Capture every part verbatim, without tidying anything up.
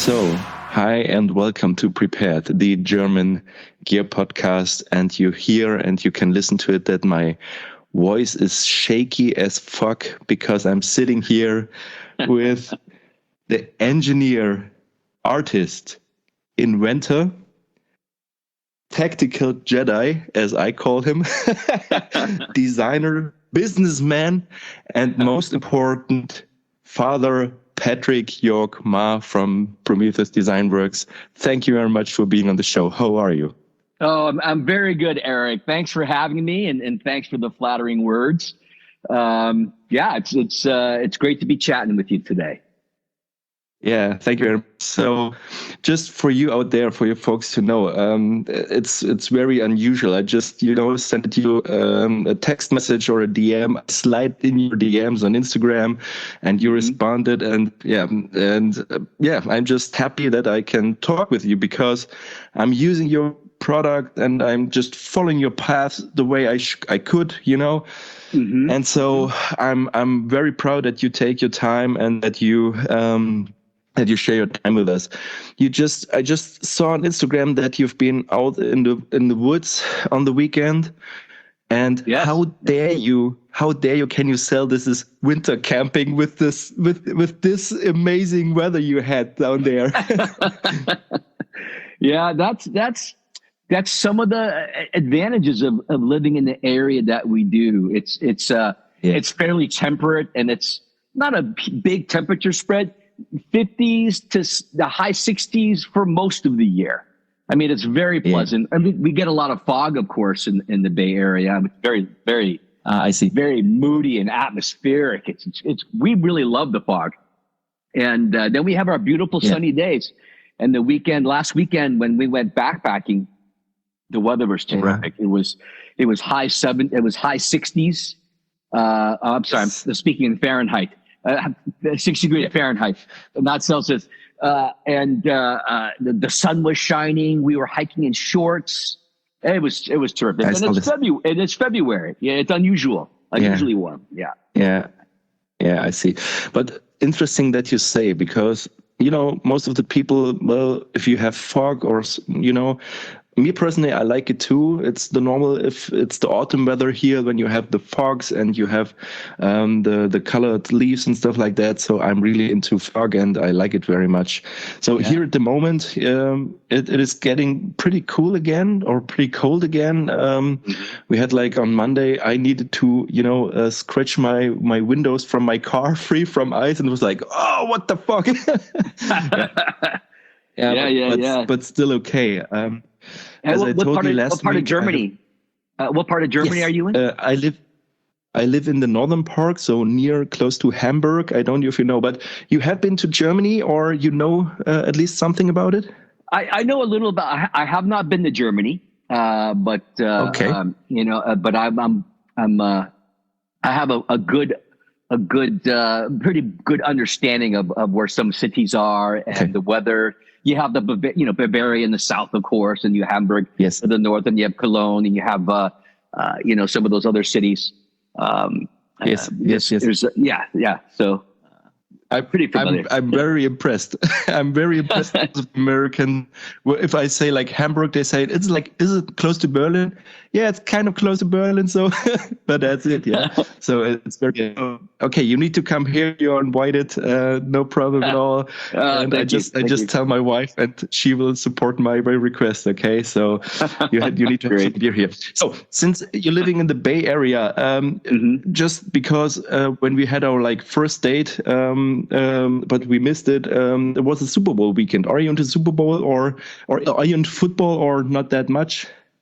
So, hi and welcome to Prepared, the German gear podcast. And you hear and you can listen to it that my voice is shaky as fuck because I'm sitting here with the engineer, artist, inventor, tactical Jedi, as I call him, designer, businessman, and most important, father, Patrick York Ma from Prometheus Design Works. Thank you very much for being on the show. How are you? Oh, I'm, I'm very good, Eric. Thanks for having me, and, and thanks for the flattering words. Um, yeah, it's it's uh, it's great to be chatting with you today. Yeah, thank you very much. So, just for you out there, for your folks to know, um, it's it's very unusual. I just, you know, sent you um, a text message or a D M, I slide in your D Ms on Instagram, and you mm-hmm. responded. And yeah, and uh, yeah, I'm just happy that I can talk with you because I'm using your product and I'm just following your path the way I sh- I could, you know. Mm-hmm. And so I'm I'm very proud that you take your time and that you. Um, that you share your time with us. You just, I just saw on Instagram that you've been out in the in the woods on the weekend, and yes. how dare you? How dare you? Can you sell this as winter camping with this with with this amazing weather you had down there? Yeah, that's that's that's some of the advantages of, of living in the area that we do. It's it's uh yeah. it's fairly temperate and it's not a big temperature spread. fifties to the high sixties for most of the year. I mean, it's very pleasant. Yeah. I mean, we get a lot of fog, of course, in, in the Bay Area. It's very, very, uh, I see, very moody and atmospheric. It's, it's, it's we really love the fog. And uh, then we have our beautiful yeah. sunny days. And the weekend, last weekend, when we went backpacking, the weather was terrific. Yeah. It was, it was high seven, it was high sixties. Uh, I'm sorry, I'm speaking in Fahrenheit. Uh, six degrees yeah. Fahrenheit, not Celsius. Uh, and uh, uh, the, the sun was shining. We were hiking in shorts. It was it was terrific. I and it's February. And it's February. Yeah, it's unusual. Unusually yeah. warm. Yeah. Yeah. Yeah, I see. But interesting that you say, because you know most of the people. Well, if you have fog or you know. Me personally, I like it too. It's the normal, if it's the autumn weather here, when you have the fogs and you have um, the the colored leaves and stuff like that. So I'm really into fog and I like it very much. So yeah. here at the moment, um, it, it is getting pretty cool again or pretty cold again. Um, we had like on Monday, I needed to, you know, uh, scratch my my windows from my car free from ice, and it was like, oh, what the fuck? yeah, yeah, yeah, but, yeah, but, yeah. but still okay. Um, As what, I told you last week, what part of Germany? Uh, what part of Germany yes, are you in? Uh, I live, I live in the northern part, so near, close to Hamburg. I don't know if you know, but you have been to Germany, or you know uh, at least something about it. I, I know a little about. I have not been to Germany, uh, but uh, okay, um, you know, uh, but I'm, I'm, I'm, uh, I have a, a good, a good, uh, pretty good understanding of, of where some cities are and okay. the weather. You have the, you know, Bavaria in the south, of course, and you have Hamburg yes. in the north, and you have Cologne, and you have, uh, uh, you know, some of those other cities. Um, yes, uh, yes, yes. There's, uh, yeah, yeah. So I'm pretty familiar. I'm, I'm very impressed. I'm very impressed with American. If I say like Hamburg, they say it's like, is it close to Berlin? Yeah, it's kind of close to Berlin. So, but that's it. Yeah. So it's very uh, okay. You need to come here. You're invited. Uh, no problem at all. Uh, and I just, I just you. tell my wife, and she will support my, my request. Okay. So you had, you need to have some beer here. So since you're living in the Bay Area, um, mm-hmm. just because uh, when we had our like first date. Um, Um, but we missed it. Um, it was a Super Bowl weekend. Are you into Super Bowl or or are you into football or not that much?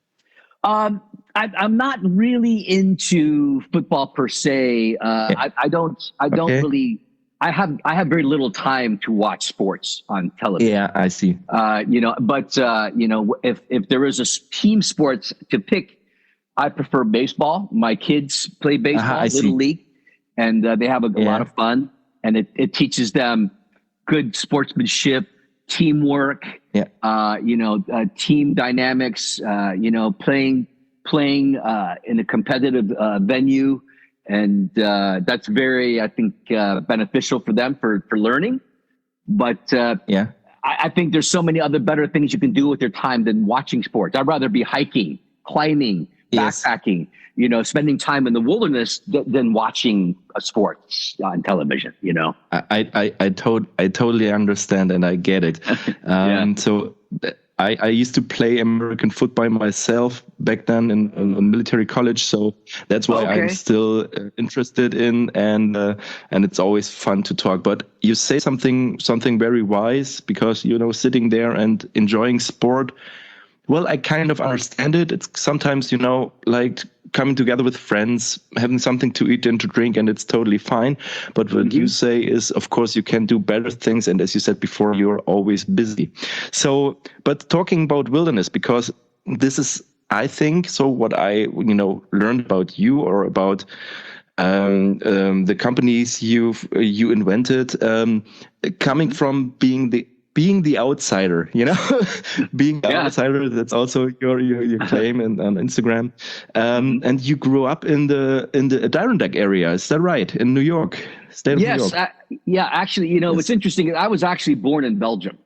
Um, I, I'm not really into football per se. Uh, yeah. I, I don't. I don't okay. really. I have. I have very little time to watch sports on television. Yeah, I see. Uh, you know, but uh, you know, if if there is a team sports to pick, I prefer baseball. My kids play baseball, uh-huh, little league, and uh, they have a, a yeah. lot of fun. And it, it teaches them good sportsmanship, teamwork, yeah. uh, you know, uh, team dynamics, uh, you know, playing playing uh, in a competitive uh, venue. And uh, that's very, I think, uh, beneficial for them for, for learning. But uh, yeah. I, I think there's so many other better things you can do with your time than watching sports. I'd rather be hiking, climbing, Yes. backpacking, you know, spending time in the wilderness th- than watching a sports on television, you know? I, I, I, to- I totally understand and I get it. Um, Yeah. So I, I used to play American football myself back then in, in, in military college. So that's why Okay. I'm still uh, interested in, and uh, and it's always fun to talk. But you say something something very wise, because, you know, sitting there and enjoying sport. Well, I kind of understand it. It's sometimes, you know, like coming together with friends, having something to eat and to drink, and it's totally fine. But what Mm-hmm. you say is, of course, you can do better things. And as you said before, you're always busy. So, but talking about wilderness, because this is, I think, so what I, you know, learned about you, or about um, um, the companies you've you invented, um, coming from being the being the outsider, you know, being the Yeah. outsider. That's also your your, your claim in, on Instagram. Um, Mm-hmm. and you grew up in the in the Adirondack area. Is that right? In New York, state of New Yes. York. I, yeah. Actually, you know, Yes. what's interesting, I was actually born in Belgium.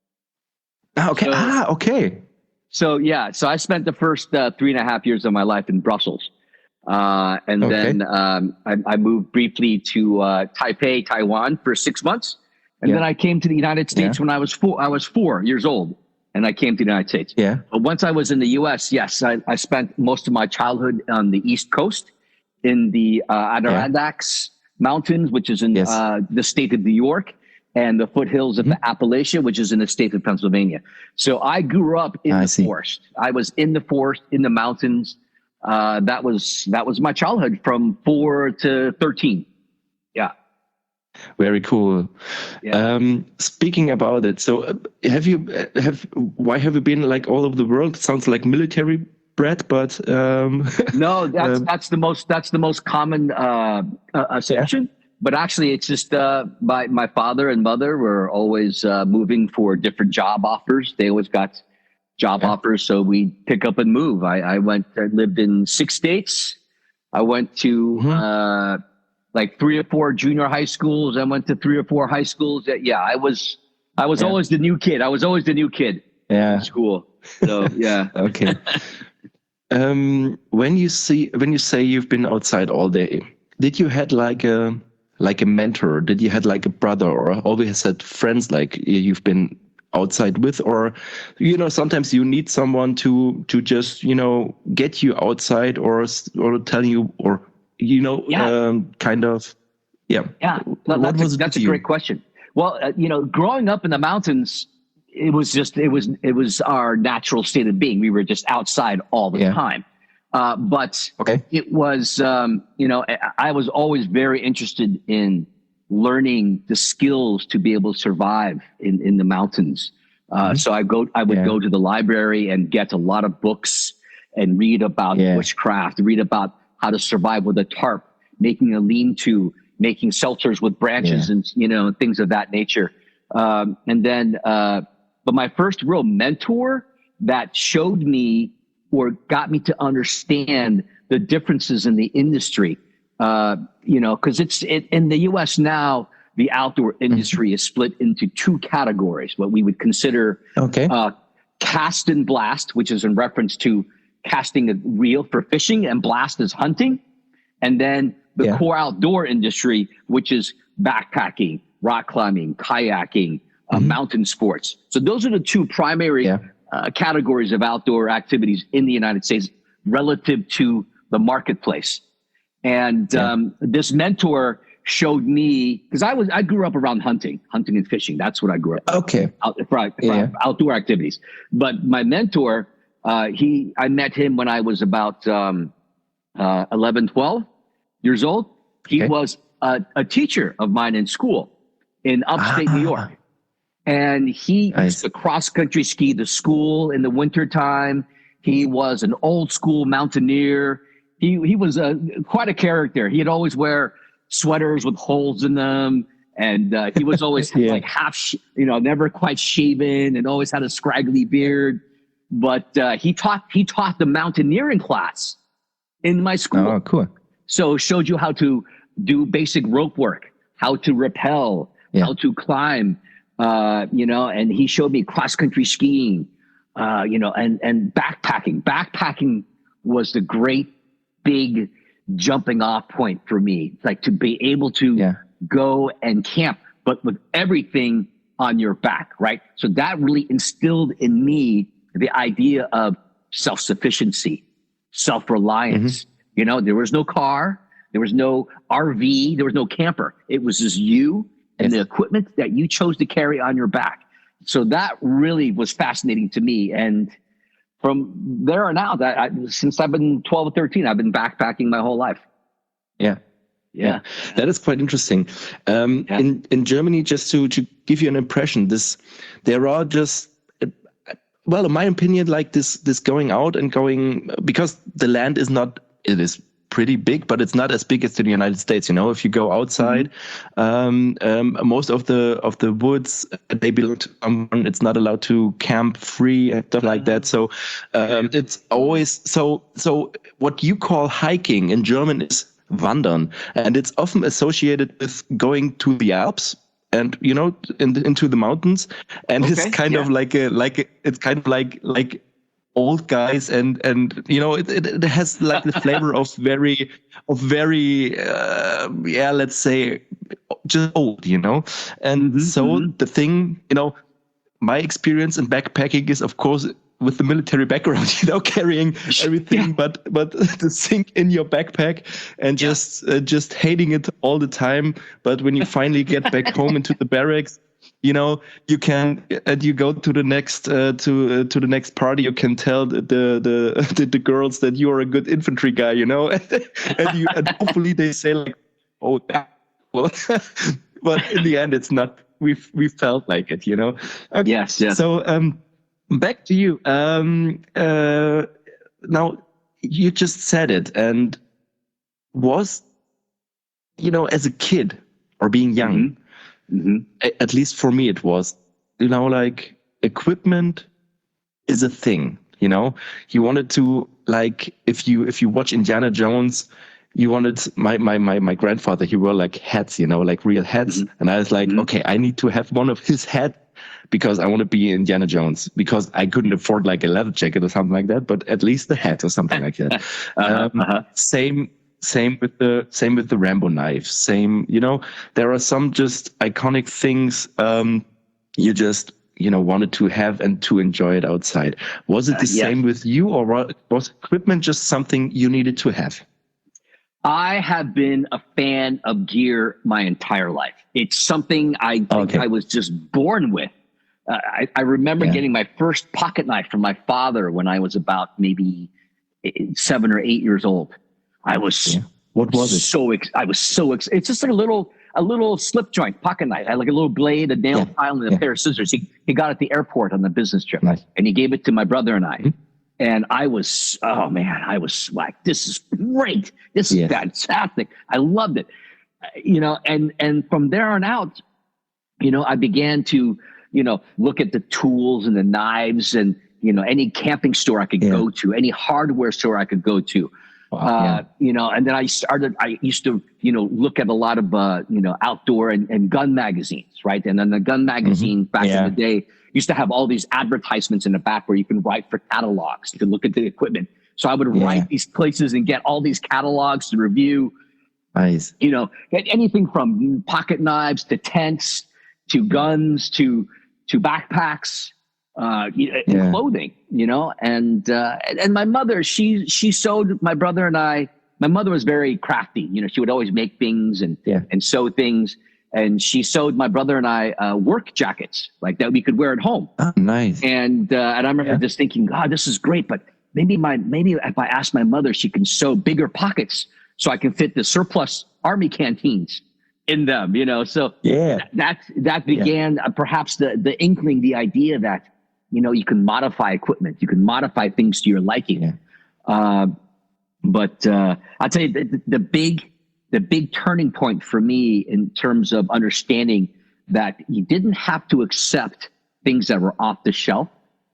Ah, okay. So- ah, okay. So yeah, so I spent the first uh, three and a half years of my life in Brussels, uh, and Okay. then um, I, I moved briefly to uh, Taipei, Taiwan, for six months, and Yeah. then I came to the United States Yeah. when I was four. I was four years old, and I came to the United States. Yeah. But once I was in the U S, yes, I, I spent most of my childhood on the East Coast, in the uh, Adirondacks Mountains, which is in Yes. uh, the state of New York, and the foothills of the Appalachia, which is in the state of Pennsylvania. So I grew up in I the see. forest. I was in the forest, in the mountains. Uh, that was that was my childhood from four to thirteen. Yeah. Very cool. Yeah. Um, speaking about it, so uh, have you uh, have why have you been like all over the world? It sounds like military bred, but um, No, that's Um, that's the most that's the most common uh, uh, assumption. But actually, it's just uh, my my father and mother were always uh, moving for different job offers. They always got job Yeah. offers, so we pick up and move. I, I went, I lived in six states. I went to Mhm. uh, like three or four junior high schools. I went to three or four high schools. Yeah, I was I was Yeah. always the new kid. I was always the new kid yeah. in school. So yeah. Okay. um, when you see when you say you've been outside all day, did you had like a like a mentor? Did you had like a brother, or always had friends like you've been outside with? Or, you know, sometimes you need someone to to just, you know, get you outside, or or tell you, or, you know, Yeah. um, kind of, yeah. Yeah, What that's was a, it that's to a you? great question. Well, uh, you know, growing up in the mountains, it was just it was it was our natural state of being. We were just outside all the Yeah. time. Uh, but Okay. it was, um, you know, I, I was always very interested in learning the skills to be able to survive in, in the mountains. Uh, So I go, I would Yeah. go to the library and get a lot of books and read about Yeah. bushcraft, read about how to survive with a tarp, making a lean-to, making shelters with branches, Yeah. and you know, things of that nature. Um, and then, uh, but my first real mentor that showed me or got me to understand the differences in the industry, uh, you know, because it's it, in the U S now, the outdoor industry is split into two categories: what we would consider Okay. uh, cast and blast, which is in reference to casting a reel for fishing and blast is hunting, and then the Yeah. core outdoor industry, which is backpacking, rock climbing, kayaking, uh, mountain sports. So those are the two primary Yeah. uh, categories of outdoor activities in the United States relative to the marketplace. And Yeah. um, this mentor showed me, because I was I grew up around hunting, hunting and fishing. That's what I grew up Okay. out, for, for Yeah. outdoor activities. But my mentor, uh, he I met him when I was about um, uh, eleven, twelve years old. He Okay. was a, a teacher of mine in school in upstate New Ah. York. And he I used to cross country ski the school in the wintertime. He was an old school mountaineer. He he was a quite a character. He'd always wear sweaters with holes in them, and uh, he was always Yeah. like half, sh- you know, never quite shaven, and always had a scraggly beard. But uh, he taught he taught the mountaineering class in my school. Oh, cool. So showed you how to do basic rope work, how to rappel, Yeah. how to climb, uh, you know, and he showed me cross country skiing, uh, you know, and, and backpacking. Backpacking was the great big jumping off point for me, like to be able to Yeah. go and camp, but with everything on your back, right? So that really instilled in me the idea of self-sufficiency, self-reliance. Mm-hmm. You know, there was no car, there was no R V, there was no camper. It was just you and yes. the equipment that you chose to carry on your back. So that really was fascinating to me. And from there on out, that I, since I've been twelve or thirteen, I've been backpacking my whole life. Yeah. Yeah, that is quite interesting. Um, yeah. In in Germany, just to, to give you an impression, this there are just well, in my opinion, like this this going out and going, because the land is not, it is pretty big, but it's not as big as the United States. You know, if you go outside, mm-hmm. um, um, most of the of the woods, they belong to someone. It's not allowed to camp free and stuff like that. So um, it's always so so. What you call hiking in German is Wandern, and it's often associated with going to the Alps and, you know, in the, into the mountains, and okay, it's kind yeah. of like a like a, it's kind of like like old guys, and and you know it it, it has like the flavor of very of very uh, yeah let's say just old, you know, and mm-hmm, so mm-hmm. the thing, you know, my experience in backpacking is of course with the military background, you know, carrying everything, yeah. but but the thing in your backpack and yeah. just uh, just hating it all the time. But when you finally get back home into the barracks, you know, you can and you go to the next uh, to uh, to the next party. You can tell the the the, the girls that you are a good infantry guy, you know, and you and hopefully they say like, oh, that well, but in the end, it's not. We we felt like it, you know. Okay. Yes. Yes. So um. Back to you. Um, uh, now, you just said it, and was, you know, as a kid or being young, mm-hmm. Mm-hmm. at least for me, it was, you know, like equipment is a thing. You know, you wanted to, like, if you if you watch Indiana Jones, you wanted my my my my grandfather. He wore like hats, you know, like real hats, mm-hmm. and I was like, mm-hmm. okay, I need to have one of his hats, because I want to be Indiana Jones, because I couldn't afford like a leather jacket or something like that, but at least the hat or something like that. uh-huh, um, uh-huh. Same, same with the same with the Rambo knife. Same, you know, there are some just iconic things um, you just you know wanted to have and to enjoy it outside. Was it the uh, yeah. same with you, or was equipment just something you needed to have? I have been a fan of gear my entire life. It's something I think okay. I was just born with. Uh, I, I remember yeah. getting my first pocket knife from my father when I was about maybe seven or eight years old. I was yeah. what was it? So ex- I was so ex- it's just like a little a little slip joint pocket knife. I had like a little blade, a nail yeah. file, and a yeah. pair of scissors. He he got it at the airport on the business trip, nice. And he gave it to my brother and I. Mm-hmm. And I was, oh man, I was like, this is great. This is yeah. fantastic. I loved it. Uh, you know, and, and from there on out, you know, I began to, you know, look at the tools and the knives and, you know, any camping store I could yeah. go to, any hardware store I could go to, wow, uh, yeah. you know, and then I started, I used to, you know, look at a lot of, uh, you know, outdoor and, and gun magazines, right? And then the gun magazine mm-hmm. back yeah. in the day used to have all these advertisements in the back where you can write for catalogs to look at the equipment. So I would yeah. write these places and get all these catalogs to review. Nice. You know, anything from pocket knives to tents to guns to to backpacks, uh, yeah. clothing. You know, and uh, and my mother, she she sewed my brother and I. My mother was very crafty. You know, she would always make things and yeah. and sew things. And she sewed my brother and I uh, work jackets like that we could wear at home. Oh, nice. And uh, and I remember yeah. just thinking, God, this is great. But maybe my maybe if I ask my mother, she can sew bigger pockets so I can fit the surplus army canteens in them. You know, so yeah, that that, that began yeah. uh, perhaps the the inkling, the idea that you know you can modify equipment, you can modify things to your liking. Yeah. Uh, but uh, I'll tell you the, the big. The big turning point for me in terms of understanding that you didn't have to accept things that were off the shelf,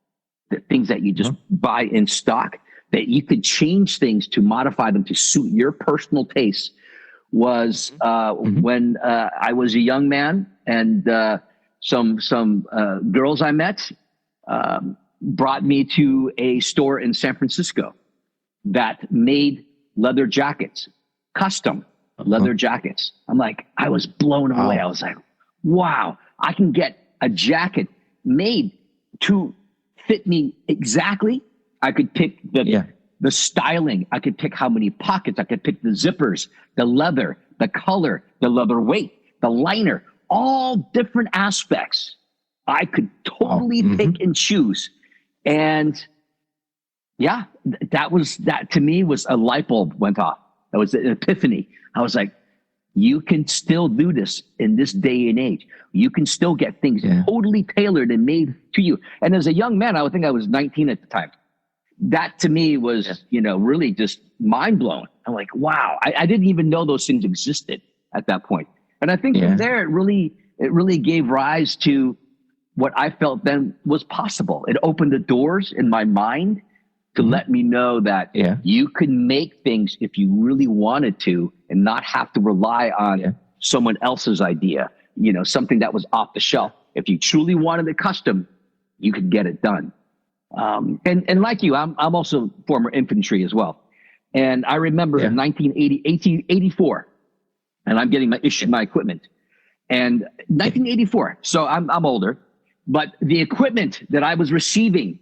the things that you just mm-hmm. buy in stock, that you could change things to modify them to suit your personal tastes was uh, mm-hmm. when uh, I was a young man and uh, some some uh, girls I met um, brought me to a store in San Francisco that made leather jackets, custom uh-huh. leather jackets. I'm like, I was blown away. Wow. I was like, wow, I can get a jacket made to fit me exactly. I could pick the yeah. the styling. I could pick how many pockets. I could pick the zippers, the leather, the color, the leather weight, the liner, all different aspects. I could totally oh, mm-hmm. pick and choose. And yeah, th- that was, that to me was a light bulb went off. That was an epiphany. I was like, you can still do this in this day and age. You can still get things yeah. totally tailored and made to you. And as a young man, I would think I was nineteen at the time. That to me was, yeah. you know, really just mind blowing. I'm like, wow, I, I didn't even know those things existed at that point. And I think yeah. from there, it really, it really gave rise to what I felt then was possible. It opened the doors in my mind to mm-hmm. let me know that yeah. you could make things if you really wanted to and not have to rely on yeah. someone else's idea, you know, something that was off the shelf. If you truly wanted it custom, you could get it done. Um, and, and like you, I'm, I'm also former infantry as well. And I remember yeah. in nineteen eighty, eighteen eighty-four, and I'm getting my issued my equipment. And nineteen eighty-four, so I'm, I'm older, but the equipment that I was receiving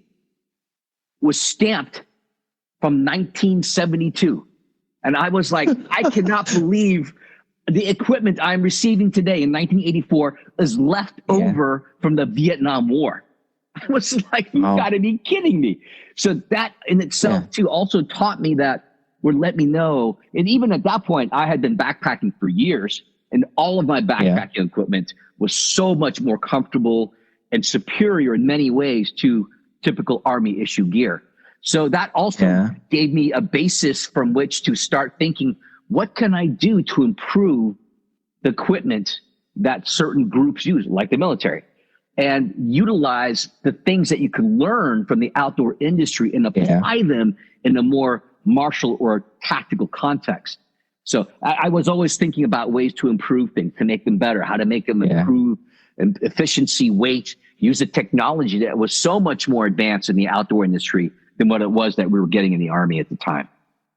was stamped from nineteen seventy-two. And I was like, I cannot believe the equipment I'm receiving today in nineteen eighty-four is left yeah. over from the Vietnam War. I was like, you oh. gotta be kidding me. So that in itself yeah. too also taught me that, would let me know. And even at that point, I had been backpacking for years, and all of my backpacking yeah. equipment was so much more comfortable and superior in many ways to typical Army issue gear. So that also yeah. gave me a basis from which to start thinking, what can I do to improve the equipment that certain groups use, like the military, and utilize the things that you can learn from the outdoor industry and apply yeah. them in a more martial or tactical context. So I, I was always thinking about ways to improve things, to make them better, how to make them yeah. improve efficiency, weight, use the technology that was so much more advanced in the outdoor industry than what it was that we were getting in the Army at the time.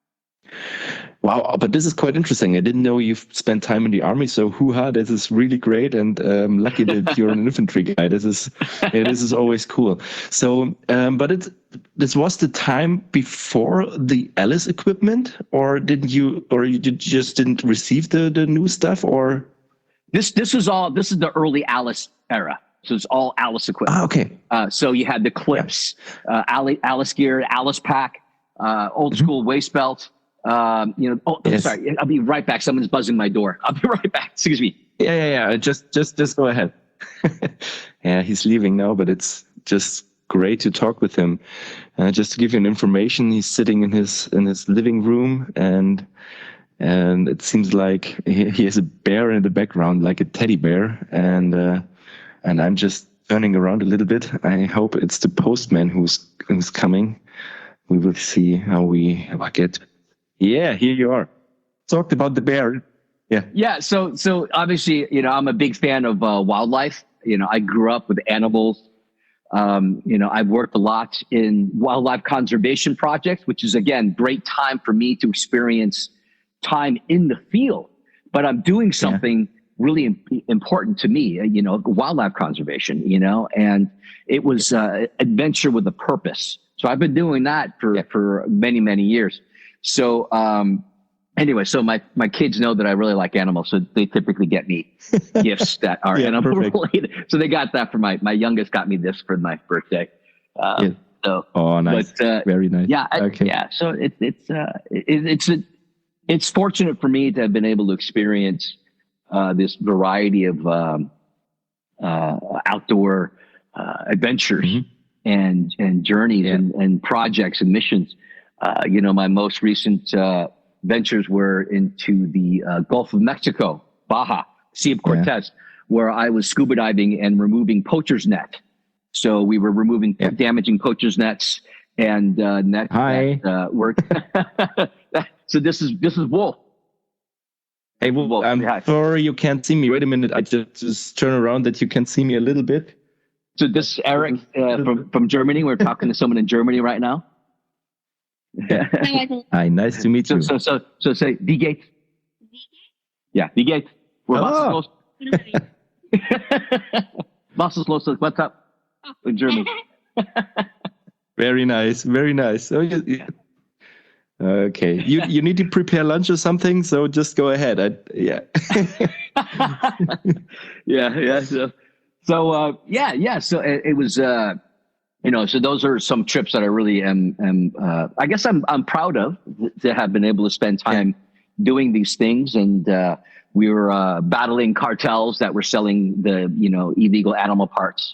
Wow, but this is quite interesting. I didn't know you've spent time in the Army, so hoo-ha, this is really great, and um, lucky that you're an infantry guy. This is yeah, this is always cool. So, um, but it this was the time before the Alice equipment, or didn't you, or you did, just didn't receive the the new stuff, or this this is all this is the early Alice era. So it's all Alice equipment. Ah, okay. Uh, so you had the clips, yeah. uh, Alice gear, Alice pack, uh, old mm-hmm. school waist belt. Um, you know, oh, yes. sorry, I'll be right back. Someone's buzzing my door. I'll be right back. Excuse me. Yeah, yeah, yeah. Just, just, just go ahead. Yeah, he's leaving now, but it's just great to talk with him. Uh, just to give you an information, he's sitting in his in his living room, and and it seems like he, he has a bear in the background, like a teddy bear, and uh, and I'm just turning around a little bit. I hope it's the postman who's who's coming. We will see how we how I get. Yeah, here you are. Talked about the bear. Yeah. Yeah. So, so obviously, you know, I'm a big fan of uh, wildlife. You know, I grew up with animals. Um, you know, I've worked a lot in wildlife conservation projects, which is, again, great time for me to experience time in the field. But I'm doing something yeah. really im- important to me, you know, wildlife conservation, you know, and it was uh, adventure with a purpose. So I've been doing that for, yeah. for many, many years. So, um, anyway, so my, my kids know that I really like animals. So they typically get me gifts that are yeah, animal perfect. related. So they got that for my, my youngest got me this for my birthday. Uh, yeah. So, oh, nice. But, uh, very nice. Yeah. Okay. Yeah. So it, it's, uh, it, it's, a, it's fortunate for me to have been able to experience, uh, this variety of, um, uh, outdoor, uh, adventures mm-hmm. and, and journeys yeah. and, and projects and missions. Uh, you know, my most recent uh, ventures were into the uh, Gulf of Mexico, Baja, Sea of Cortez, yeah. where I was scuba diving and removing poacher's net. So we were removing yeah. damaging poacher's nets and uh, net Hi. that uh, worked. So this is this is Wolf. Hey, well, Well, I'm yeah. sorry you can't see me. Wait a minute. I just, just turn around that you can see me a little bit. So this is Eric uh, from, from Germany. We're talking to someone in Germany right now. Hi, nice to meet So, you. so, so, so say, wie geht's? Yeah, wie geht's? Well, Oh. was ist los? Was ist los? What's up in Germany? Very nice, very nice. So, you, you- okay, you you need to prepare lunch or something. So just go ahead. I, yeah. yeah, yeah. So, so uh, yeah, yeah. So it, it was, uh, you know, so those are some trips that I really am, am uh, I guess I'm, I'm proud of, to have been able to spend time doing these things. And uh, we were uh, battling cartels that were selling the, you know, illegal animal parts,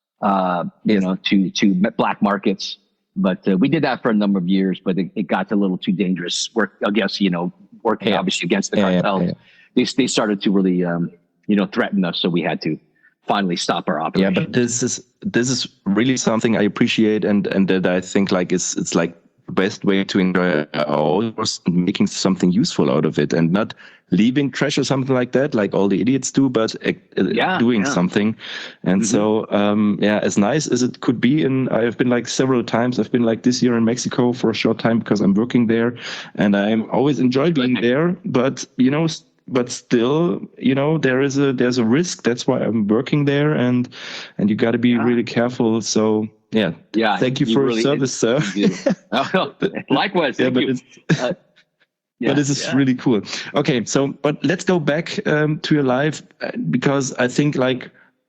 uh, you Yes. know, to to black markets. But uh, we did that for a number of years, but it, it got a little too dangerous. Work, I guess, you know, working Yeah. obviously against the Yeah, yeah, cartels. yeah. They they started to really, um, you know, threaten us, so we had to finally stop our Yeah, operation. but this is this is really something I appreciate, and and that I think like it's it's like the best way to enjoy our hours and making something useful out of it, and not leaving trash or something like that, like all the idiots do, but uh, Yeah, doing yeah. something. And Mhm. so, um, yeah, as nice as it could be, and I've been like several times. I've been like this year in Mexico for a short time because I'm working there, and I'm always enjoy being there. But you know. But still, you know, there is a there's a risk. That's why I'm working there, and and you got to be Yeah. really careful. So yeah, Yeah, thank you, you for really- your service, sir. You do. Oh, likewise, Yeah, thank but you. it's Uh, yeah, but this is yeah. really cool. Okay, so but let's go back um, to your life, uh, because I think like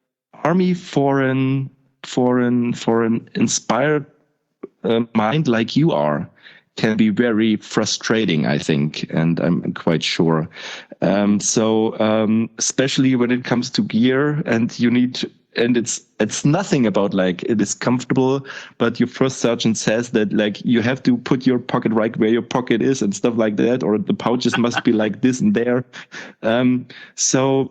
army for an for an for an inspired uh, mind like you are can be very frustrating, I think, and I'm quite sure. Um, so um, especially when it comes to gear, and you need to, and it's it's nothing about like it is comfortable, but your first sergeant says that like you have to put your pocket right where your pocket is and stuff like that, or the pouches must be like this and there. Um, so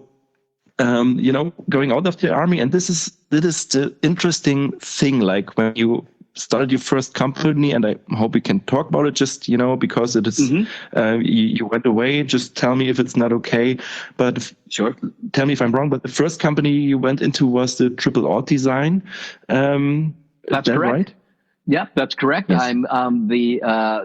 um, you know, going out of the army, and this is this is the interesting thing. Like when you started your first company, and I hope we can talk about it. Just you know, because it is, Mhm. uh, you, you went away. Just tell me if it's not okay. But if, Sure. tell me if I'm wrong. But the first company you went into was the Triple Aught Design. Um, That's is that correct. right? Yeah, that's correct. Yes. I'm um, the uh,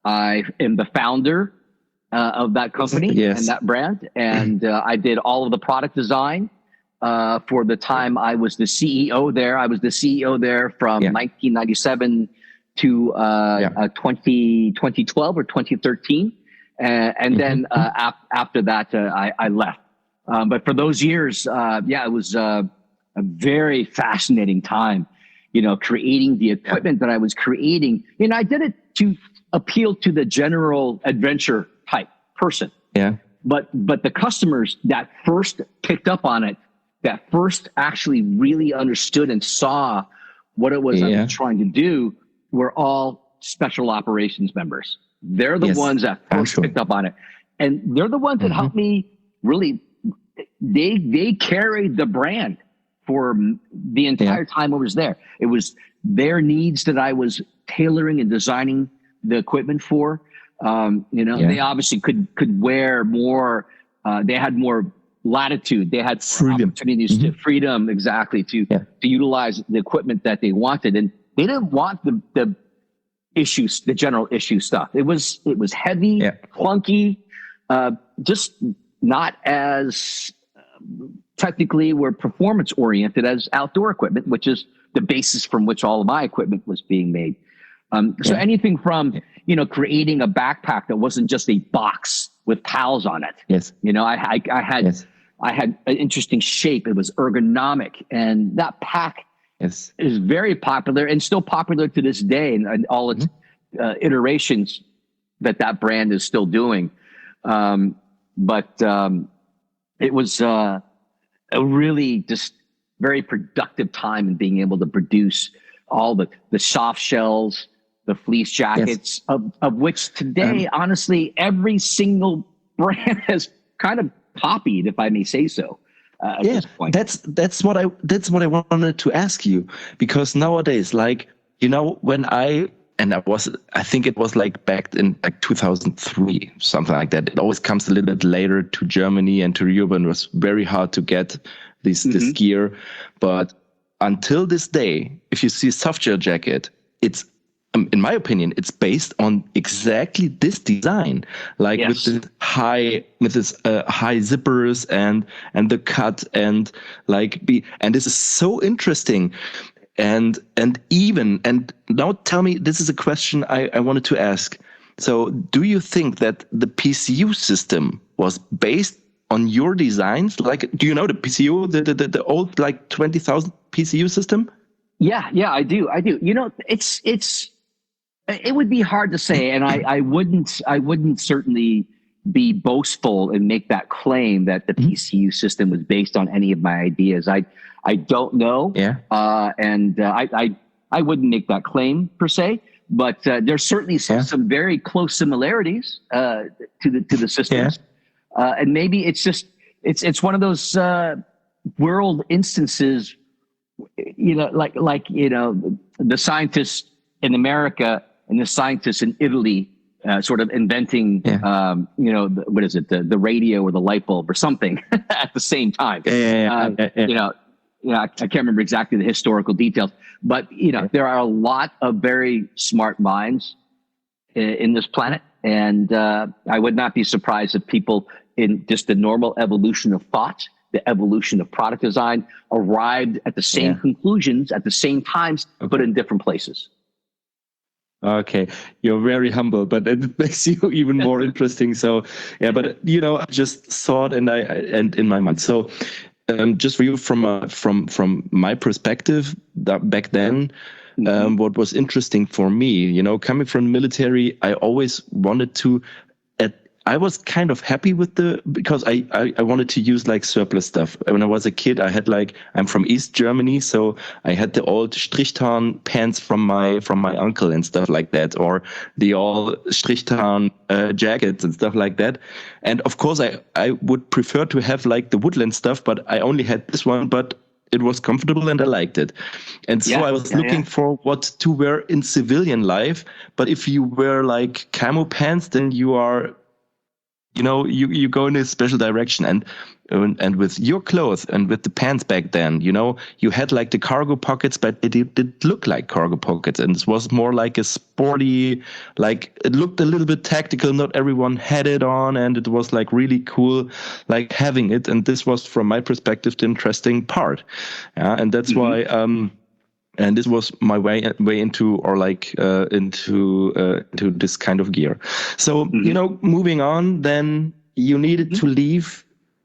I am the founder uh, of that company Yes. and that brand, and uh, I did all of the product design uh, for the time I was the C E O there. I was the C E O there from Yeah. nineteen ninety-seven to uh, Yeah. uh, twenty, twenty twelve or twenty thirteen, uh, and then uh, ap- after that uh, I, I left. Um, but for those years, uh, yeah, it was uh, a very fascinating time. You know, creating the equipment that I was creating, and I did it to appeal to the general adventure type person. Yeah. But but the customers that first picked up on it, that first actually really understood and saw what it was I Yeah. was trying to do, were all special operations members. They're the Yes, ones that I'm first sure. picked up on it, and they're the ones that Mhm. helped me really. They they carried the brand for the entire time I was there. It was their needs that I was tailoring and designing the equipment for. Um, you know, Yeah. they obviously could could wear more. Uh, they had more latitude. They had more Freedom. opportunities to freedom, exactly, to Yeah. to utilize the equipment that they wanted, and they didn't want the the issues, the general issue stuff. It was it was heavy, Yeah. clunky, uh, just not as technically were performance oriented as outdoor equipment, which is the basis from which all of my equipment was being made. Um, so Yeah. anything from, you know, creating a backpack that wasn't just a box with pals on it. Yes. You know, I, I, I had, Yes. I had an interesting shape. It was ergonomic, and that pack Yes. is very popular and still popular to this day, and, and all its uh, iterations that that brand is still doing. Um, but um, it was uh, a really just very productive time in being able to produce all the, the soft shells, the fleece jackets, of, of which today, Um, honestly, every single brand has kind of copied, if I may say so. Uh, at Yeah, this point. that's that's what I that's what I wanted to ask you, because nowadays, like, you know, when I and I was, I think it was like back in like two thousand three, something like that. It always comes a little bit later to Germany and to Europe, and it was very hard to get this, mm-hmm. this gear. But until this day, if you see a Softgel jacket, it's, um, in my opinion, it's based on exactly this design, like yes. with the high, with this uh, high zippers and and the cut and like be, and this is so interesting. And and even, and now tell me, this is a question I, I wanted to ask. So do you think that the P C U system was based on your designs? Like, do you know the P C U, the, the, the old like twenty thousand P C U system? Yeah, yeah, I do. I do. You know, it's, it's, it would be hard to say. And I, I wouldn't, I wouldn't certainly be boastful and make that claim that the P C U system was based on any of my ideas. I, I don't know. Yeah. Uh, and uh, I, I, I wouldn't make that claim per se, but uh, there's certainly some, yeah. some very close similarities uh, to the to the systems. Yeah. Uh, and maybe it's just it's it's one of those uh, world instances, you know, like like you know the scientists in America and the scientists in Italy. Uh, sort of inventing, yeah. um, you know, the, what is it, the, the radio or the light bulb or something at the same time. Yeah, yeah, yeah, uh, yeah, yeah. You know, you know, I, I can't remember exactly the historical details, but you know, there are a lot of very smart minds in, in this planet, and uh, I would not be surprised if people in just the normal evolution of thought, the evolution of product design, arrived at the same yeah. conclusions at the same times, okay. but in different places. Okay, you're very humble, but it makes you even more interesting. So, yeah, but you know, I just thought, and I, and in my mind. So, um, just for you, from uh, from from my perspective, that back then, mm-hmm. um, what was interesting for me, you know, coming from the military, I always wanted to. I was kind of happy with the, because I, I, I wanted to use like surplus stuff. When I was a kid, I had like, I'm from East Germany, so I had the old Strichtarn pants from my from my uncle and stuff like that, or the old Strichtarn uh, jackets and stuff like that. And of course, I, I would prefer to have like the woodland stuff, but I only had this one, but it was comfortable and I liked it. And so yeah, I was yeah, looking yeah. for what to wear in civilian life. But if you wear like camo pants, then you are, you know, you, you go in a special direction. And, and and with your clothes and with the pants back then, you know, you had like the cargo pockets, but it did, did look like cargo pockets. And it was more like a sporty, like it looked a little bit tactical. Not everyone had it on, and it was like really cool, like having it. And this was, from my perspective, the interesting part. Yeah, and that's mm-hmm. why. Um, And this was my way way into, or like uh, into uh, into this kind of gear. So mm-hmm. you know, moving on, then you needed mm-hmm. to leave,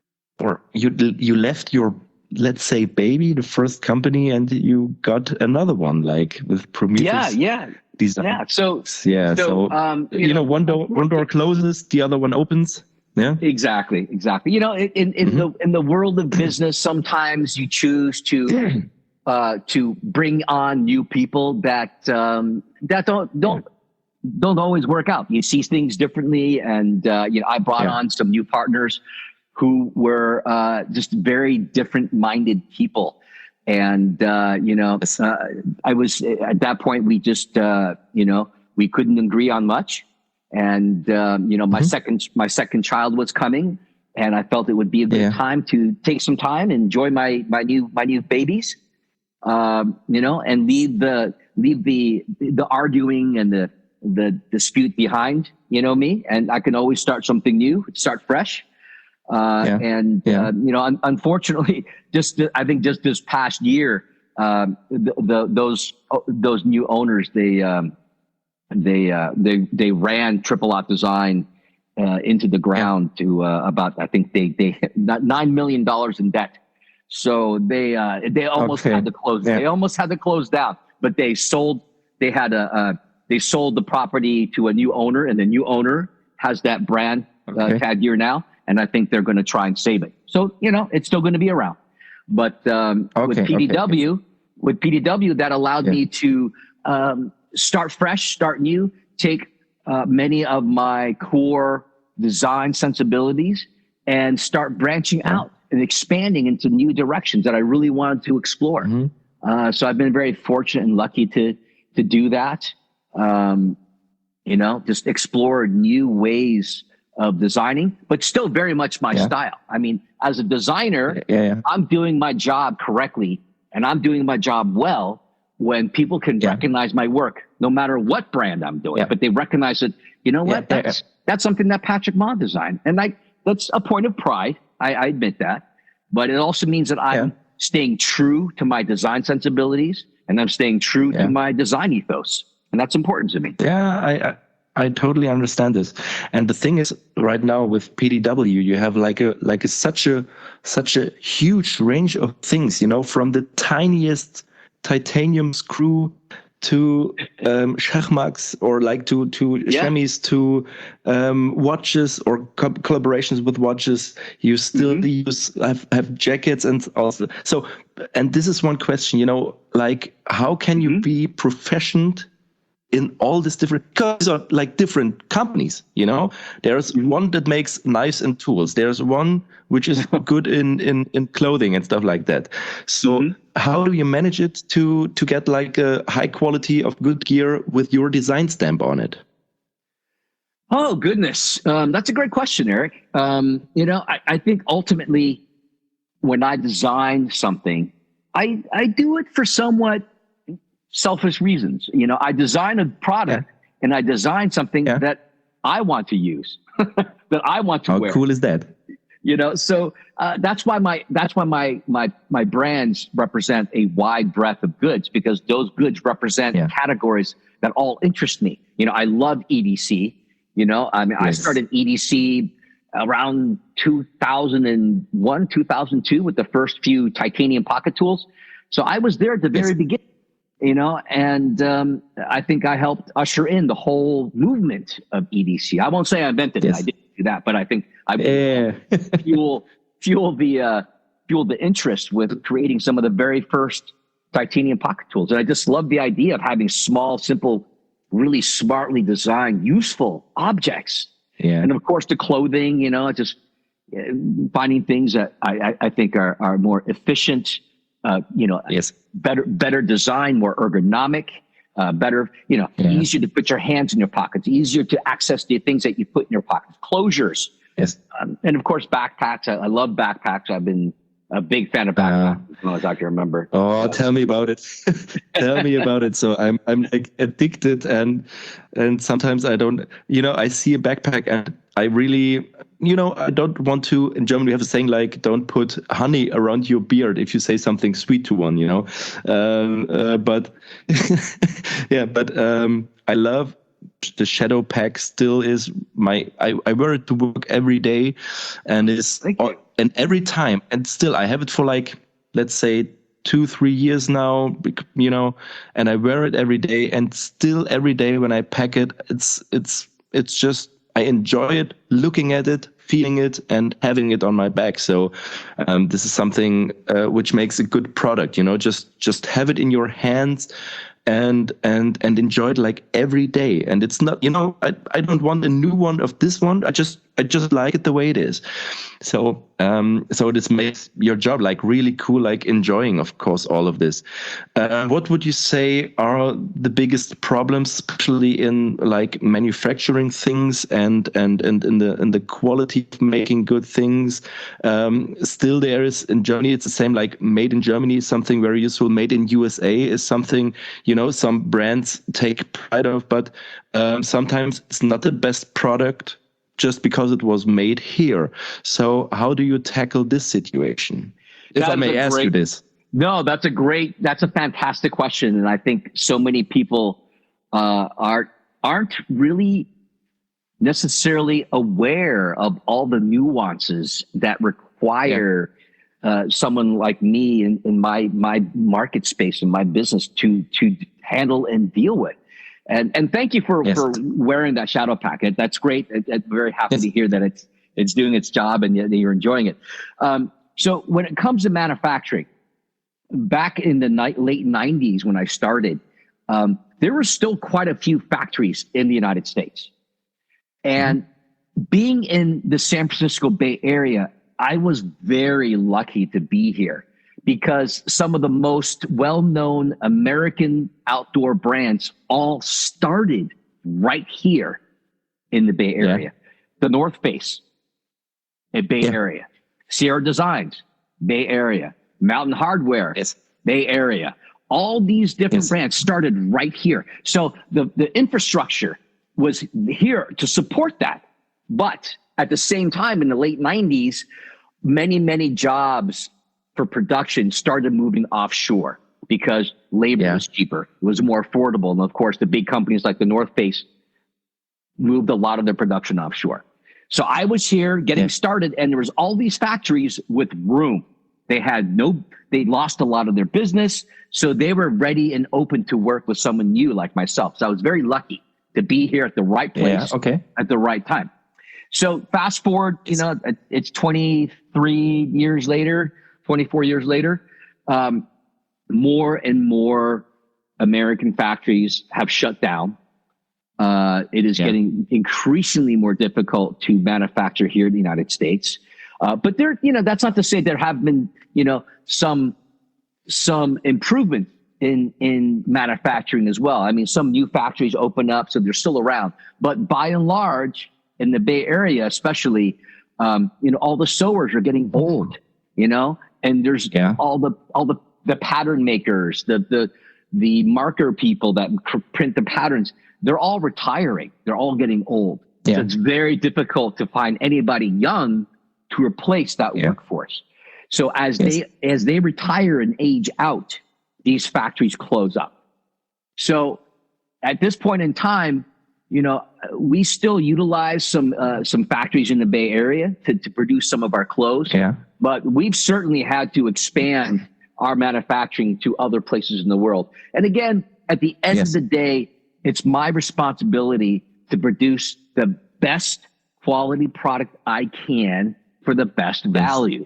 or you you left your, let's say, baby, the first company, and you got another one, like with Prometheus. Yeah, yeah, design. yeah. So yeah, so, so um, you, you know, know, one door one door closes, the other one opens. Yeah, exactly, exactly. You know, in in, in mm-hmm. the in the world of business, sometimes you choose to. Uh, to bring on new people that um, that don't don't don't always work out. You see things differently, and uh, you know, I brought yeah. on some new partners who were uh, just very different-minded people, and uh, you know, uh, I was at that point. We just uh, you know we couldn't agree on much, and um, you know, my mm-hmm. second my second child was coming, and I felt it would be a good yeah. time to take some time and enjoy my my new my new babies. Um, you know, and leave the leave the the arguing and the the dispute behind. You know me, and I can always start something new, start fresh. Uh, yeah. And yeah. Uh, you know, un- unfortunately, just I think just this past year, um, the, the those those new owners they um, they uh, they they ran Triple Out Design uh, into the ground yeah. to uh, about I think they they nine million dollars in debt. So they uh, they almost okay. had to close. Yeah. They almost had to close down, but they sold. They had a uh, they sold the property to a new owner, and the new owner has that brand okay. uh, tag year now, and I think they're going to try and save it. So you know, it's still going to be around. But um, okay. with P D W, okay. with P D W, that allowed yeah. me to um, start fresh, start new, take uh, many of my core design sensibilities, and start branching yeah. out. And expanding into new directions that I really wanted to explore. Mm-hmm. Uh, so I've been very fortunate and lucky to to do that. Um, you know, just explore new ways of designing, but still very much my Yeah. style. I mean, as a designer, Yeah, yeah. I'm doing my job correctly and I'm doing my job well when people can Yeah. recognize my work, no matter what brand I'm doing, Yeah. but they recognize that, you know what, Yeah, yeah, that's, that's something that Patrick Ma designed. And like, that's a point of pride. I, I admit that, but it also means that I'm Yeah. staying true to my design sensibilities and I'm staying true Yeah. to my design ethos. And that's important to me. Yeah, I, I I totally understand this. And the thing is, right now with P D W, you have like a like a such a such a huge range of things. You know, from the tiniest titanium screw to um, Schachmax, or like to to Yeah. chemis, to um, watches or co- collaborations with watches. You still Mhm. use have have jackets and also so. And this is one question. You know, like how can you Mhm. be proficient in all these different, because these are like different companies, you know. There's one that makes knives and tools. There's one which is good in in in clothing and stuff like that. So Mhm. how do you manage it to to get like a high quality of good gear with your design stamp on it? Oh, goodness. Um, that's a great question, Eric. Um, you know, I, I think ultimately when I design something, I, I do it for somewhat selfish reasons. You know, I design a product Yeah. and I design something Yeah. that I want to use, that I want to How wear. cool is that? You know, so uh, that's why my that's why my my my brands represent a wide breadth of goods, because those goods represent Yeah. categories that all interest me. You know, I love E D C. You know, I mean, I Yes. started E D C around two thousand one, two thousand two with the first few titanium pocket tools. So I was there at the very Yes. beginning. You know, and um, I think I helped usher in the whole movement of E D C. I won't say I invented Yes. it. I didn't do that, but I think I Yeah. fuel fuel the uh, fuel the interest with creating some of the very first titanium pocket tools. And I just love the idea of having small, simple, really smartly designed, useful objects. Yeah. And of course, the clothing. You know, just uh, finding things that I, I, I think are are more efficient. Uh, you know, Yes. better better design, more ergonomic. Uh, better, you know, Yeah. easier to put your hands in your pockets, easier to access the things that you put in your pockets, closures. Yes. Um, and of course, backpacks. I, I love backpacks. I've been a big fan of backpacks Uh, as long as I can remember. Oh, tell me about it. Tell me about it. So I'm I'm like addicted, and and sometimes I don't, you know, I see a backpack and I really, you know, I don't want to. In German, we have a saying like, "Don't put honey around your beard" if you say something sweet to one, you know. Um, uh, but yeah, but um, I love the Shadow Pack. Still is my. I, I wear it to work every day, and is Thank you. and every time, and still I have it for like, let's say, two three years now, bec- you know, and I wear it every day, and still every day when I pack it, it's it's it's just I enjoy it, looking at it, feeling it, and having it on my back. So um, this is something uh, which makes a good product, you know. Just just have it in your hands and and and enjoy it like every day. And it's not, you know, I, I don't want a new one of this one. I just I just like it the way it is. So um so this makes your job like really cool, like enjoying, of course, all of this. Uh, what would you say are the biggest problems, especially in like manufacturing things and and and in the in the quality of making good things? Um, still there is in Germany, it's the same, like made in Germany is something very useful. Made in U S A is something, you know, some brands take pride of, but um, sometimes it's not the best product just because it was made here. So how do you tackle this situation? If That I is may a ask you great- this. No, that's a great, that's a fantastic question. And I think so many people uh, are, aren't really necessarily aware of all the nuances that require yeah. uh, someone like me in, in my, my market space, in my business to, to handle and deal with. And, and thank you for, yes. for wearing that Shadow Packet. That's great. I, I'm very happy yes. to hear that it's, it's doing its job and that you're enjoying it. Um, so when it comes to manufacturing, back in the ni- late nineties when I started, um, there were still quite a few factories in the United States. And mm-hmm. being in the San Francisco Bay Area, I was very lucky to be here because some of the most well-known American outdoor brands all started right here in the Bay Area. Yeah. The North Face, a Bay yeah. Area. Sierra Designs, Bay Area. Mountain Hardwear, yes. Bay Area. All these different yes. brands started right here. So the, the infrastructure was here to support that. But at the same time, in the late nineties, many, many jobs for production started moving offshore because labor yeah. was cheaper. It was more affordable. And of course, the big companies like the North Face moved a lot of their production offshore. So I was here getting yeah. started, and there was all these factories with room. They had no, they lost a lot of their business. So they were ready and open to work with someone new like myself. So I was very lucky to be here at the right place yeah, okay. at the right time. So fast forward, you know, it's twenty-three years later, twenty-four years later, um, more and more American factories have shut down. Uh, it is yeah. getting increasingly more difficult to manufacture here in the United States. Uh, but there, you know, that's not to say there have been, you know, some some improvement in in manufacturing as well. I mean, some new factories open up, so they're still around. But by and large, in the Bay Area, especially, um, you know, all the sewers are getting old. You know, and there's yeah. all the all the the pattern makers, the the the marker people that print the patterns. They're all retiring. They're all getting old. Yeah. So it's very difficult to find anybody young to replace that yeah. workforce. So as yes. they as they retire and age out, these factories close up. So at this point in time, you know, we still utilize some uh, some factories in the Bay Area to, to produce some of our clothes. Yeah. But we've certainly had to expand our manufacturing to other places in the world. And again, at the end yes. of the day, it's my responsibility to produce the best quality product I can for the best value.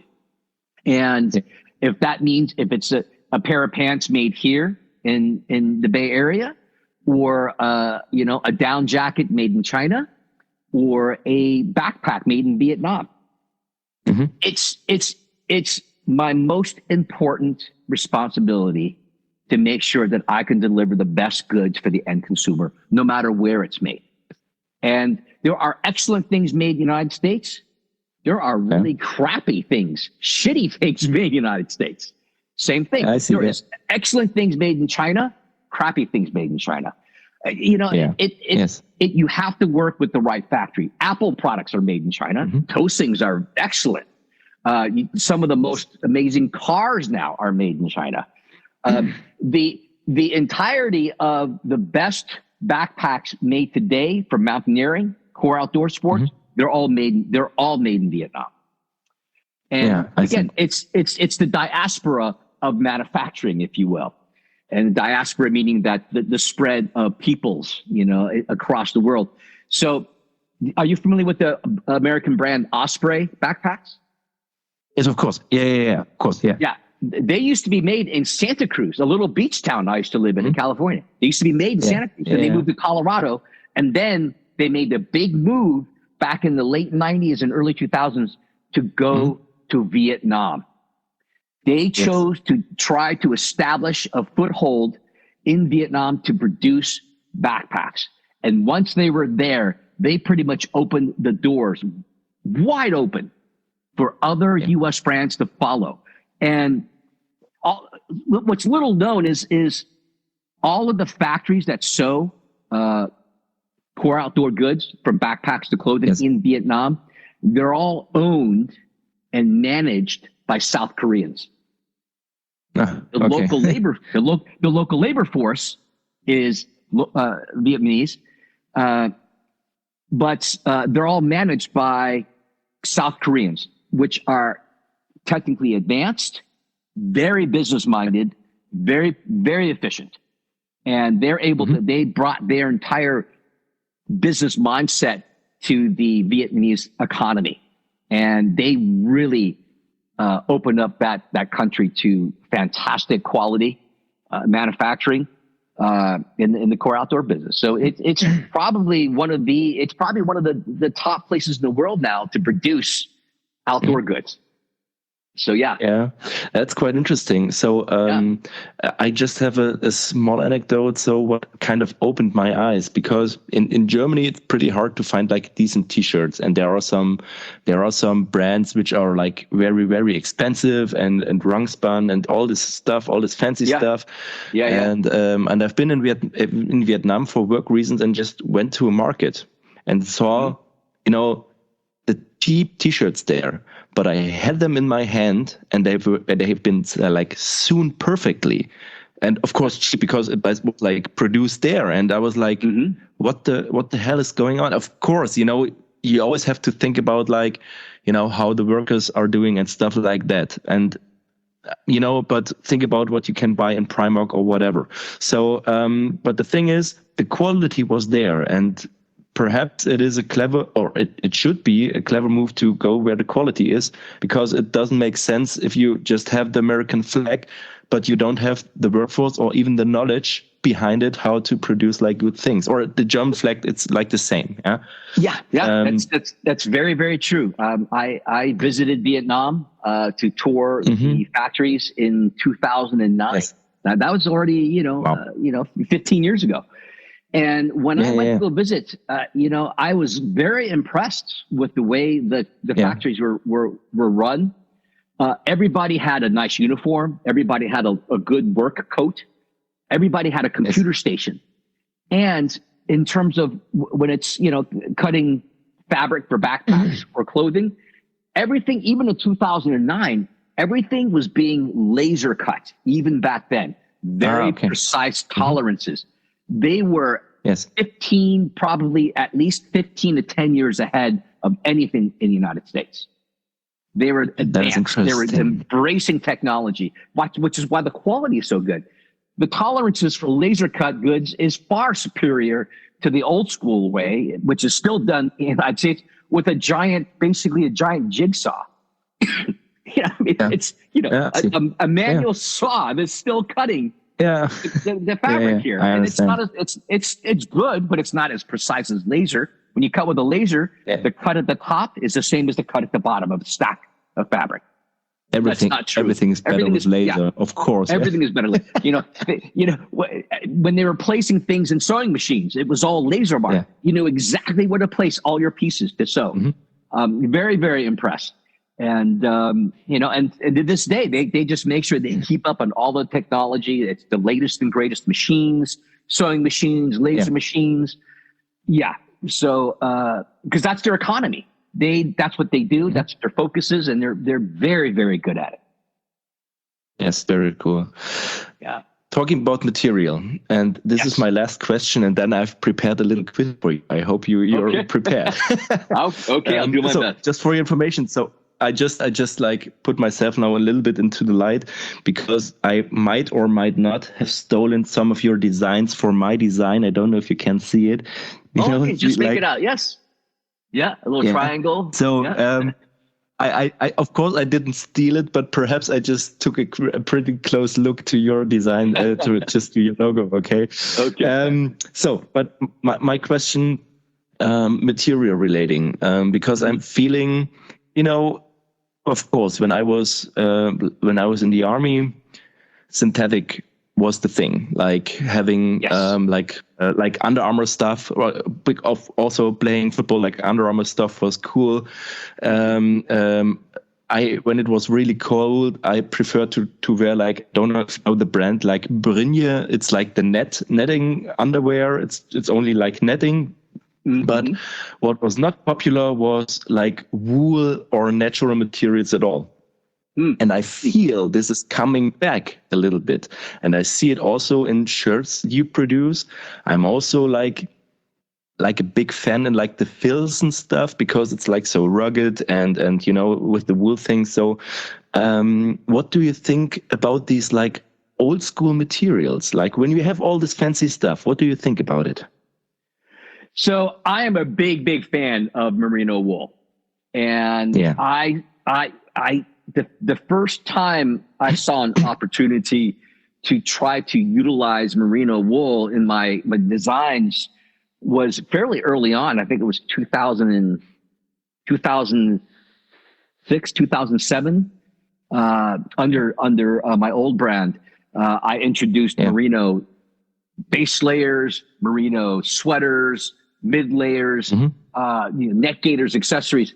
And if that means if it's a, a pair of pants made here in, in the Bay Area, or uh, you know, a down jacket made in China, or a backpack made in Vietnam, mm-hmm. it's it's it's my most important responsibility to make sure that I can deliver the best goods for the end consumer, no matter where it's made. And there are excellent things made in the United States. There are really yeah. crappy things, shitty things made in the United States. Same thing. I see there that. is excellent things made in China, crappy things made in China. Uh, you know, yeah. it, it, yes. it, you have to work with the right factory. Apple products are made in China. Mm-hmm. Toastings are excellent. Uh, some of the most amazing cars now are made in China. Um, the the entirety of the best backpacks made today for mountaineering, core outdoor sports, mm-hmm. they're all made. They're all made in Vietnam. And yeah, again, see. it's it's it's the diaspora of manufacturing, if you will, and diaspora meaning that the, the spread of peoples, you know, across the world. So, are you familiar with the American brand Osprey backpacks? Yes, of course. Yeah, yeah, yeah. Of course, yeah. Yeah. They used to be made in Santa Cruz, a little beach town I used to live in, mm-hmm. in California. They used to be made in yeah. Santa Cruz. Yeah, and they yeah. moved to Colorado. And then they made the big move back in the late nineties and early two thousands to go mm-hmm. to Vietnam. They chose yes. to try to establish a foothold in Vietnam to produce backpacks. And once they were there, they pretty much opened the doors wide open for other yeah. U S brands to follow. And all, what's little known is, is all of the factories that sew uh, core outdoor goods, from backpacks to clothing yes. in Vietnam, they're all owned and managed by South Koreans. Uh, the okay. local labor, the, lo- the local labor force is uh, Vietnamese, uh, but uh, they're all managed by South Koreans, which are technically advanced, very business-minded, very, very efficient. And they're able mm-hmm. to, they brought their entire business mindset to the Vietnamese economy. And they really uh, opened up that, that country to fantastic quality uh, manufacturing uh, in, in the core outdoor business. So it, it's probably one of the, it's probably one of the, the top places in the world now to produce outdoor goods. So yeah, Yeah, that's quite interesting. So um, yeah. I just have a, a small anecdote. So what kind of opened my eyes, because in, in Germany it's pretty hard to find like decent T-shirts, and there are some there are some brands which are like very very expensive, and and Rungspun and all this stuff, all this fancy yeah. stuff. Yeah, yeah. And um, and I've been in Viet in Vietnam for work reasons, and just went to a market and saw, mm-hmm. you know, the cheap T-shirts there. But I had them in my hand, and they've they've been uh, like sewn perfectly, and of course cheap because it was like produced there. And I was like, mm-hmm. what the what the hell is going on? Of course, you know, you always have to think about like, you know, how the workers are doing and stuff like that. And you know, but think about what you can buy in Primark or whatever. So, um, but the thing is, the quality was there, and perhaps it is a clever, or it, it should be a clever move to go where the quality is, because it doesn't make sense if you just have the American flag, but you don't have the workforce or even the knowledge behind it, how to produce like good things. Or the German flag, it's like the same. Yeah. Yeah. Yeah. Um, that's, that's, that's very, very true. Um, I, I visited Vietnam uh, to tour mm-hmm. the factories in two thousand nine. Yes. Now, that was already, you know, wow. uh, you know, fifteen years ago. And when yeah, I went yeah. to go visit, uh, you know, I was very impressed with the way that the yeah. factories were were were run. Uh, everybody had a nice uniform. Everybody had a, a good work coat. Everybody had a computer yes. station. And in terms of w- when it's, you know, cutting fabric for backpacks or clothing, everything, even in two thousand nine, everything was being laser cut, even back then. Very oh, okay. precise tolerances. Mm-hmm. They were yes. fifteen, probably at least fifteen to ten years ahead of anything in the United States. They were advanced. They were embracing technology, which is why the quality is so good. The tolerances for laser cut goods is far superior to the old school way, which is still done in the United States with a giant, basically a giant jigsaw. you know, it, yeah. It's, you know, yeah, a, a, a manual yeah. saw that's still cutting Yeah, the, the fabric yeah, yeah, here, and it's not as it's it's it's good, but it's not as precise as laser. When you cut with a laser, yeah. the cut at the top is the same as the cut at the bottom of a stack of fabric. Everything, That's not true. Everything is better everything with is, laser, yeah. of course. Everything yeah. is better. You know, you know when they were placing things in sewing machines, it was all laser mark. Yeah. You knew exactly where to place all your pieces to sew. Mm-hmm. Um, very, very impressed. And, um, you know, and, and to this day, they, they just make sure they keep up on all the technology. It's the latest and greatest machines, sewing machines, laser yeah. machines. Yeah. So, uh, cause that's their economy. They, that's what they do. Mm-hmm. That's what their focus is. And they're, they're very, very good at it. Yes. Very cool. Yeah. Talking about material, and this yes. is my last question, and then I've prepared a little quiz for you. I hope you, you're okay. prepared. okay. I'll do my so, best. Just for your information. So, I just I just like put myself now a little bit into the light, because I might or might not have stolen some of your designs for my design. I don't know if you can see it. You oh, know, okay, just make like, it out. Yes. Yeah, a little yeah. triangle. So yeah. um, I, I, I of course I didn't steal it, but perhaps I just took a, a pretty close look to your design, uh, to just to your logo. Okay. Okay. Um. So, but my my question, um, material relating, um, because I'm feeling, you know. Of course, when I was uh, when I was in the army, synthetic was the thing. Like having yes. um, like uh, like Under Armour stuff, or big of also playing football. Like Under Armour stuff was cool. Um, um, I when it was really cold, I preferred to to wear like, don't know if you know the brand, like Brynje. It's like the net netting underwear. It's it's only like netting. Mm-hmm. But what was not popular was like wool or natural materials at all. Mm. And I feel this is coming back a little bit. And I see it also in shirts you produce. I'm also like like a big fan and like the fills and stuff, because it's like so rugged and, and you know, with the wool thing. So um, what do you think about these like old school materials? Like when you have all this fancy stuff, what do you think about it? So I am a big, big fan of merino wool, and yeah. I, I, I, the the first time I saw an opportunity to try to utilize merino wool in my, my designs was fairly early on. I think it was two thousand, two thousand six, two thousand seven. uh, under under uh, my old brand, uh, I introduced Yeah. merino base layers, merino sweaters, mid layers, Mhm. uh, you know, neck gaiters, accessories.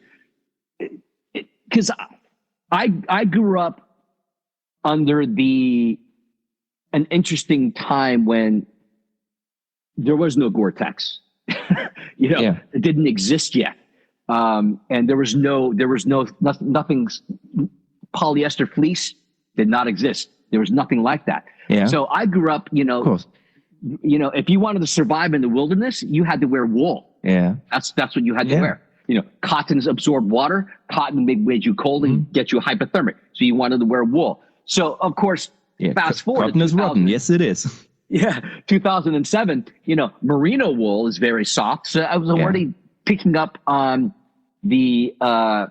Because I I grew up under the an interesting time when there was no Gore-Tex. you know, Yeah. it didn't exist yet, um, and there was no there was no nothing, nothing polyester fleece did not exist. There was nothing like that. Yeah. So I grew up, you Of know, course. you know, if you wanted to survive in the wilderness, you had to wear wool. Yeah. That's that's what you had to Yeah. wear. You know, cottons absorb water. Cotton made, made you cold and Mhm. get you hypothermic. So you wanted to wear wool. So of course, Yeah. fast Co- forward. Cotton to is rotten. 2000 Yes, it is. Yeah, two thousand seven. You know, merino wool is very soft. So I was already picking up on the uh,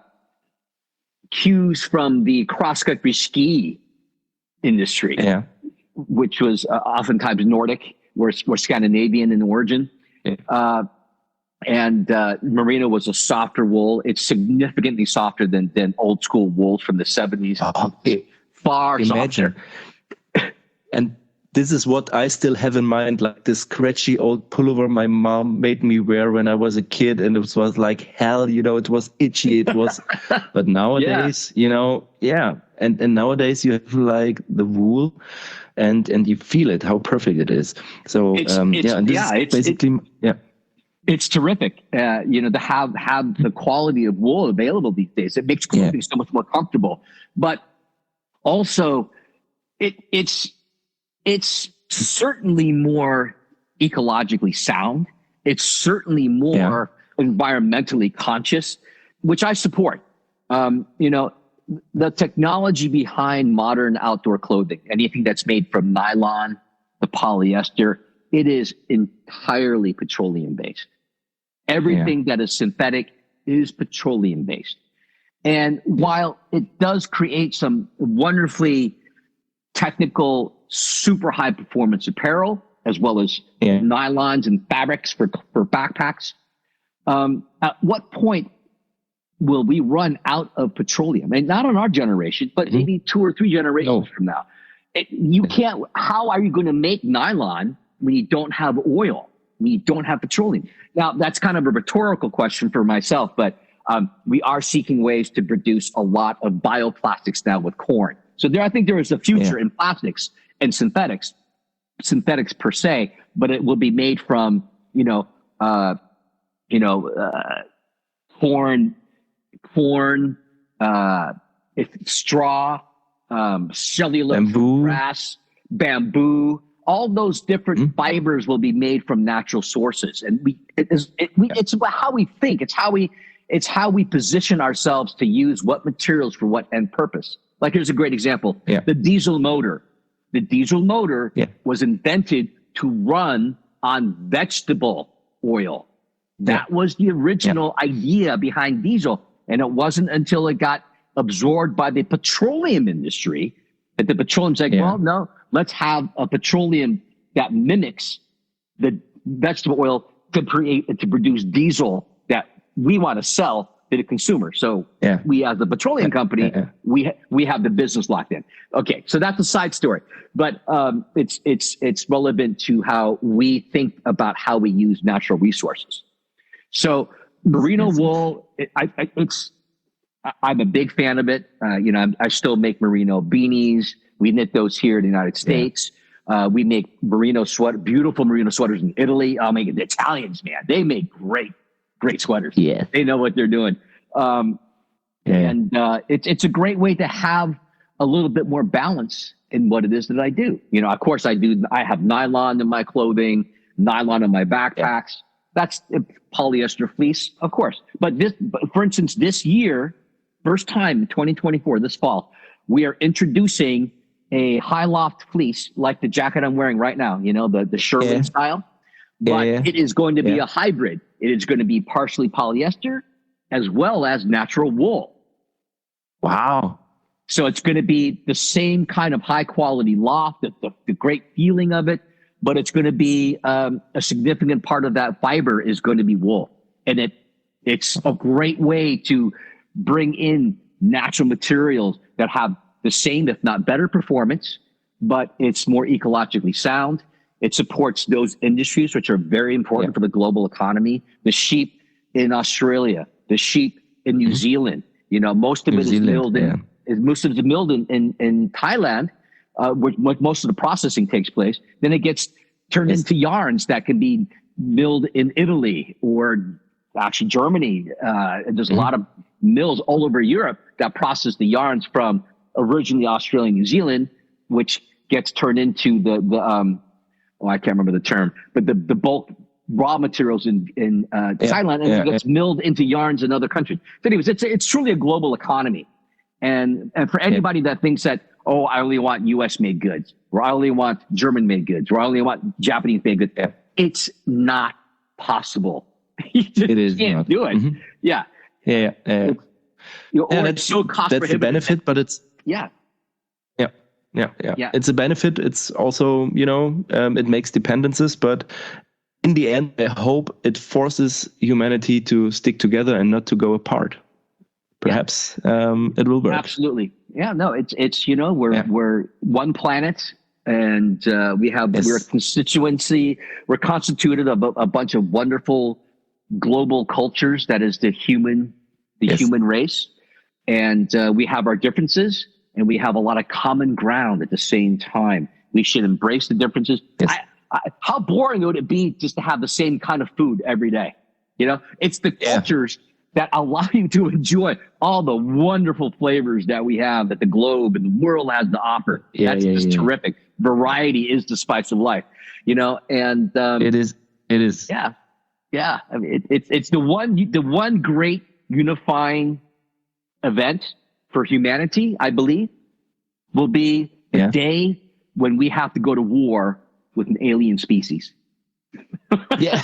cues from the cross-country ski industry, Yeah. which was uh, oftentimes Nordic or, or Scandinavian in origin. Yeah. Uh, and uh, merino was a softer wool. It's significantly softer than than old school wools from the seventies. Oh, i- Far imagine. softer. And this is what I still have in mind, like this scratchy old pullover my mom made me wear when I was a kid, and it was like hell, you know, it was itchy, it was. But nowadays, you know, yeah, and and nowadays you have like the wool, and and you feel it how perfect it is. So It's- um, it's- yeah, and this yeah, is it's- basically yeah. It's terrific, uh, you know, to have have the quality of wool available these days. It makes clothing Yeah. so much more comfortable, but also it it's it's certainly more ecologically sound. It's certainly more environmentally conscious, which I support. Um, you know, the technology behind modern outdoor clothing, anything that's made from nylon, the polyester, it is entirely petroleum based. Everything that is synthetic is petroleum based. And while it does create some wonderfully technical, super high performance apparel, as well as Yeah. nylons and fabrics for, for backpacks, um, at what point will we run out of petroleum? And not on our generation, but Mhm. maybe two or three generations No. from now. It, you can't, how are you going to make nylon when you don't have oil, when you don't have petroleum? Now, that's kind of a rhetorical question for myself, but um, we are seeking ways to produce a lot of bioplastics now with corn. So there, I think there is a future Yeah. in plastics and synthetics, synthetics per se, but it will be made from, you know, uh, you know, uh, corn, corn, uh, if straw, um, cellulose, Bamboo. grass, bamboo, all those different Mhm. fibers will be made from natural sources. And we, it is, it, we, it's about how we think. It's how we, it's how we position ourselves to use what materials for what end purpose. Like here's a great example. Yeah. The diesel motor. The diesel motor Yeah. was invented to run on vegetable oil. That Yeah. was the original idea behind diesel. And it wasn't until it got absorbed by the petroleum industry that the petroleum's like, Yeah. well, no, let's have a petroleum that mimics the vegetable oil to create, to produce diesel that we want to sell to the consumer. So Yeah. we, as the petroleum company, yeah, yeah. we ha- we have the business locked in. Okay, so that's a side story, but um, it's it's it's relevant to how we think about how we use natural resources. So merino Yes. wool, it, I, I, it's I- I'm a big fan of it. Uh, you know, I'm, I still make merino beanies. We knit those here in the United States. Uh, we make merino sweater, beautiful merino sweaters in Italy. I mean, the Italians, man, they make great, great sweaters. Yeah. They know what they're doing. Um, Yeah. and uh, it's it's a great way to have a little bit more balance in what it is that I do. You know, of course, I do. I have nylon in my clothing, nylon in my backpacks. That's uh, polyester fleece, of course. But this, but for instance, this year, first time in twenty twenty-four, this fall, we are introducing a high loft fleece like the jacket I'm wearing right now. You know, the the Sherwin Yeah. style. But Yeah. it is going to be Yeah. a hybrid. It is going to be partially polyester as well as natural wool. Wow. So it's going to be the same kind of high quality loft, the, the, the great feeling of it, but it's going to be um, a significant part of that fiber is going to be wool. And it it's a great way to bring in natural materials that have the same, if not better performance, but it's more ecologically sound. It supports those industries which are very important yeah. for the global economy. The sheep in Australia, the sheep in New mm-hmm. Zealand. You know, most of New it Zealand, is milled in. Yeah. Is most of it is milled in in, in Thailand, uh, where most of the processing takes place. Then it gets turned yes. into yarns that can be milled in Italy or actually Germany. Uh, and there's mm-hmm. a lot of mills all over Europe that process the yarns from originally Australia and New Zealand, which gets turned into the the um, oh I can't remember the term, but the the bulk raw materials in in uh, yeah. Thailand and yeah. it gets yeah. milled into yarns in other countries. So anyways, it's it's truly a global economy, and and for anybody yeah. that thinks that, oh, I only want U S made goods, or I only want German made goods, or I only want Japanese made goods, yeah. it's not possible. You just it is can't not. do it. Mm-hmm. Yeah. Yeah. yeah, yeah. It's, you know, and it's so cost that's the benefit, but it's yeah. Yeah, yeah, yeah, yeah. It's a benefit. It's also, you know, um, it makes dependencies, but in the end, I hope it forces humanity to stick together and not to go apart. Perhaps yeah. um, it will work. Absolutely. Yeah. No. It's it's you know we're yeah. we're one planet, and uh, we have yes. we're a constituency. We're constituted of a, a bunch of wonderful global cultures. That is the human the yes. human race, and uh, we have our differences. And we have a lot of common ground at the same time. We should embrace the differences. Yes. I, I, how boring would it be just to have the same kind of food every day? You know, it's the yeah. cultures that allow you to enjoy all the wonderful flavors that we have, that the globe and the world has to offer. Yeah, That's yeah, just yeah. terrific. Variety is the spice of life, you know, and um, it is. It is. Yeah. Yeah. I mean, it, it's, it's the one, the one great unifying event for humanity, I believe, will be the yeah. day when we have to go to war with an alien species. yeah,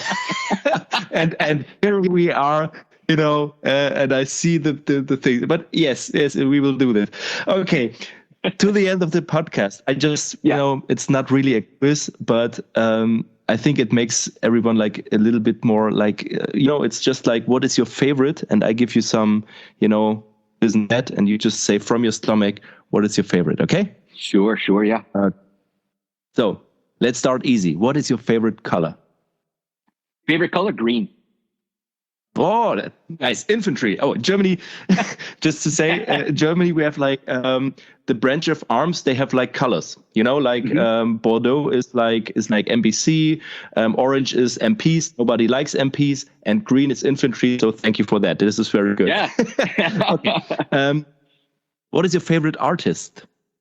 and and here we are, you know, uh, and I see the, the the thing. But yes, yes, we will do that. Okay, to the end of the podcast. I just, you yeah. know, it's not really a quiz, but um, I think it makes everyone like a little bit more like, uh, you know, it's just like, what is your favorite? And I give you some, you know. Isn't that? And you just say from your stomach, what is your favorite? Okay. Sure. Sure. Yeah. Uh, so let's start easy. What is your favorite color? Favorite color? Green. Oh, that, nice. Infantry. Oh, Germany. Just to say, uh, Germany, we have like um, the branch of arms. They have like colors. You know, like mm-hmm. um, Bordeaux is like is like M B C. Um, orange is M Ps. Nobody likes M Ps, and green is infantry. So thank you for that. This is very good. Yeah. Okay. Um, what is your favorite artist?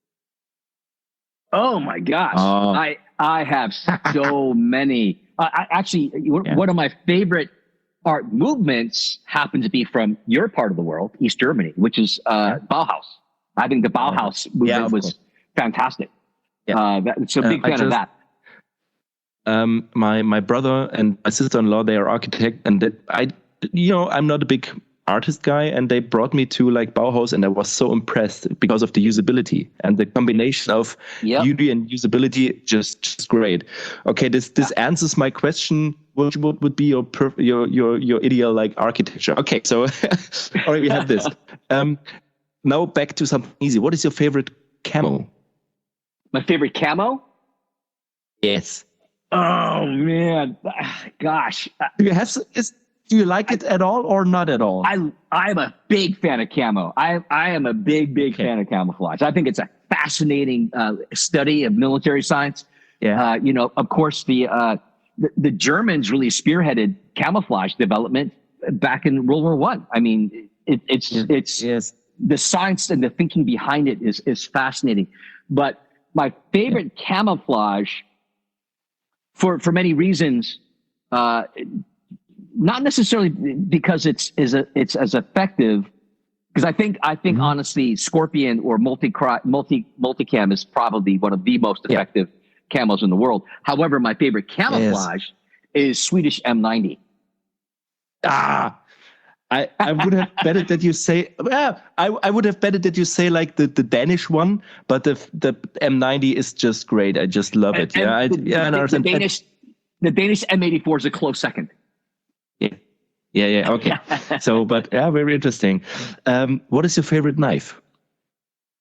Oh my gosh, uh, I I have so many. Uh, I actually yeah. one of my favorite art movements happen to be from your part of the world, East Germany, which is uh, Bauhaus. I think the Bauhaus movement yeah, was course. fantastic. Yeah. Uh, that, so big uh, fan just, of that. Um, my my brother and my sister-in-law, they are architect, and that I, you know, I'm not a big artist guy, and they brought me to like Bauhaus, and I was so impressed because of the usability and the combination of yep. beauty and usability, just just great. Okay, this this yeah. answers my question. What would, would be your perf- your your your ideal like architecture? Okay, so all right, we have this. Um, now back to something easy. What is your favorite camo? My favorite camo? Yes. Oh man, gosh. Do you have? Is, do you like it at all or not at all? I I'm a big fan of camo. I I am a big big okay. fan of camouflage. I think it's a fascinating uh, study of military science. Yeah. Uh, you know, of course, the, uh, the the Germans really spearheaded camouflage development back in World War One. I. I mean, it, it's yes. it's yes. the science and the thinking behind it is is fascinating. But my favorite yeah. camouflage, for for many reasons, uh, not necessarily because it's is a, it's as effective. Because I think I think mm-hmm. honestly, Scorpion or multi multi multicam is probably one of the most effective yeah. camos in the world. However, my favorite camouflage yes. is Swedish M ninety. Ah. I, I would have betted that you say well, I I would have betted that you say like the, the Danish one, but the the M ninety is just great. I just love it. And, yeah, and I, the, yeah. The, the Danish the Danish M eighty-four is a close second. Yeah, yeah, yeah. Okay. So, but yeah, very interesting. Um, what is your favorite knife?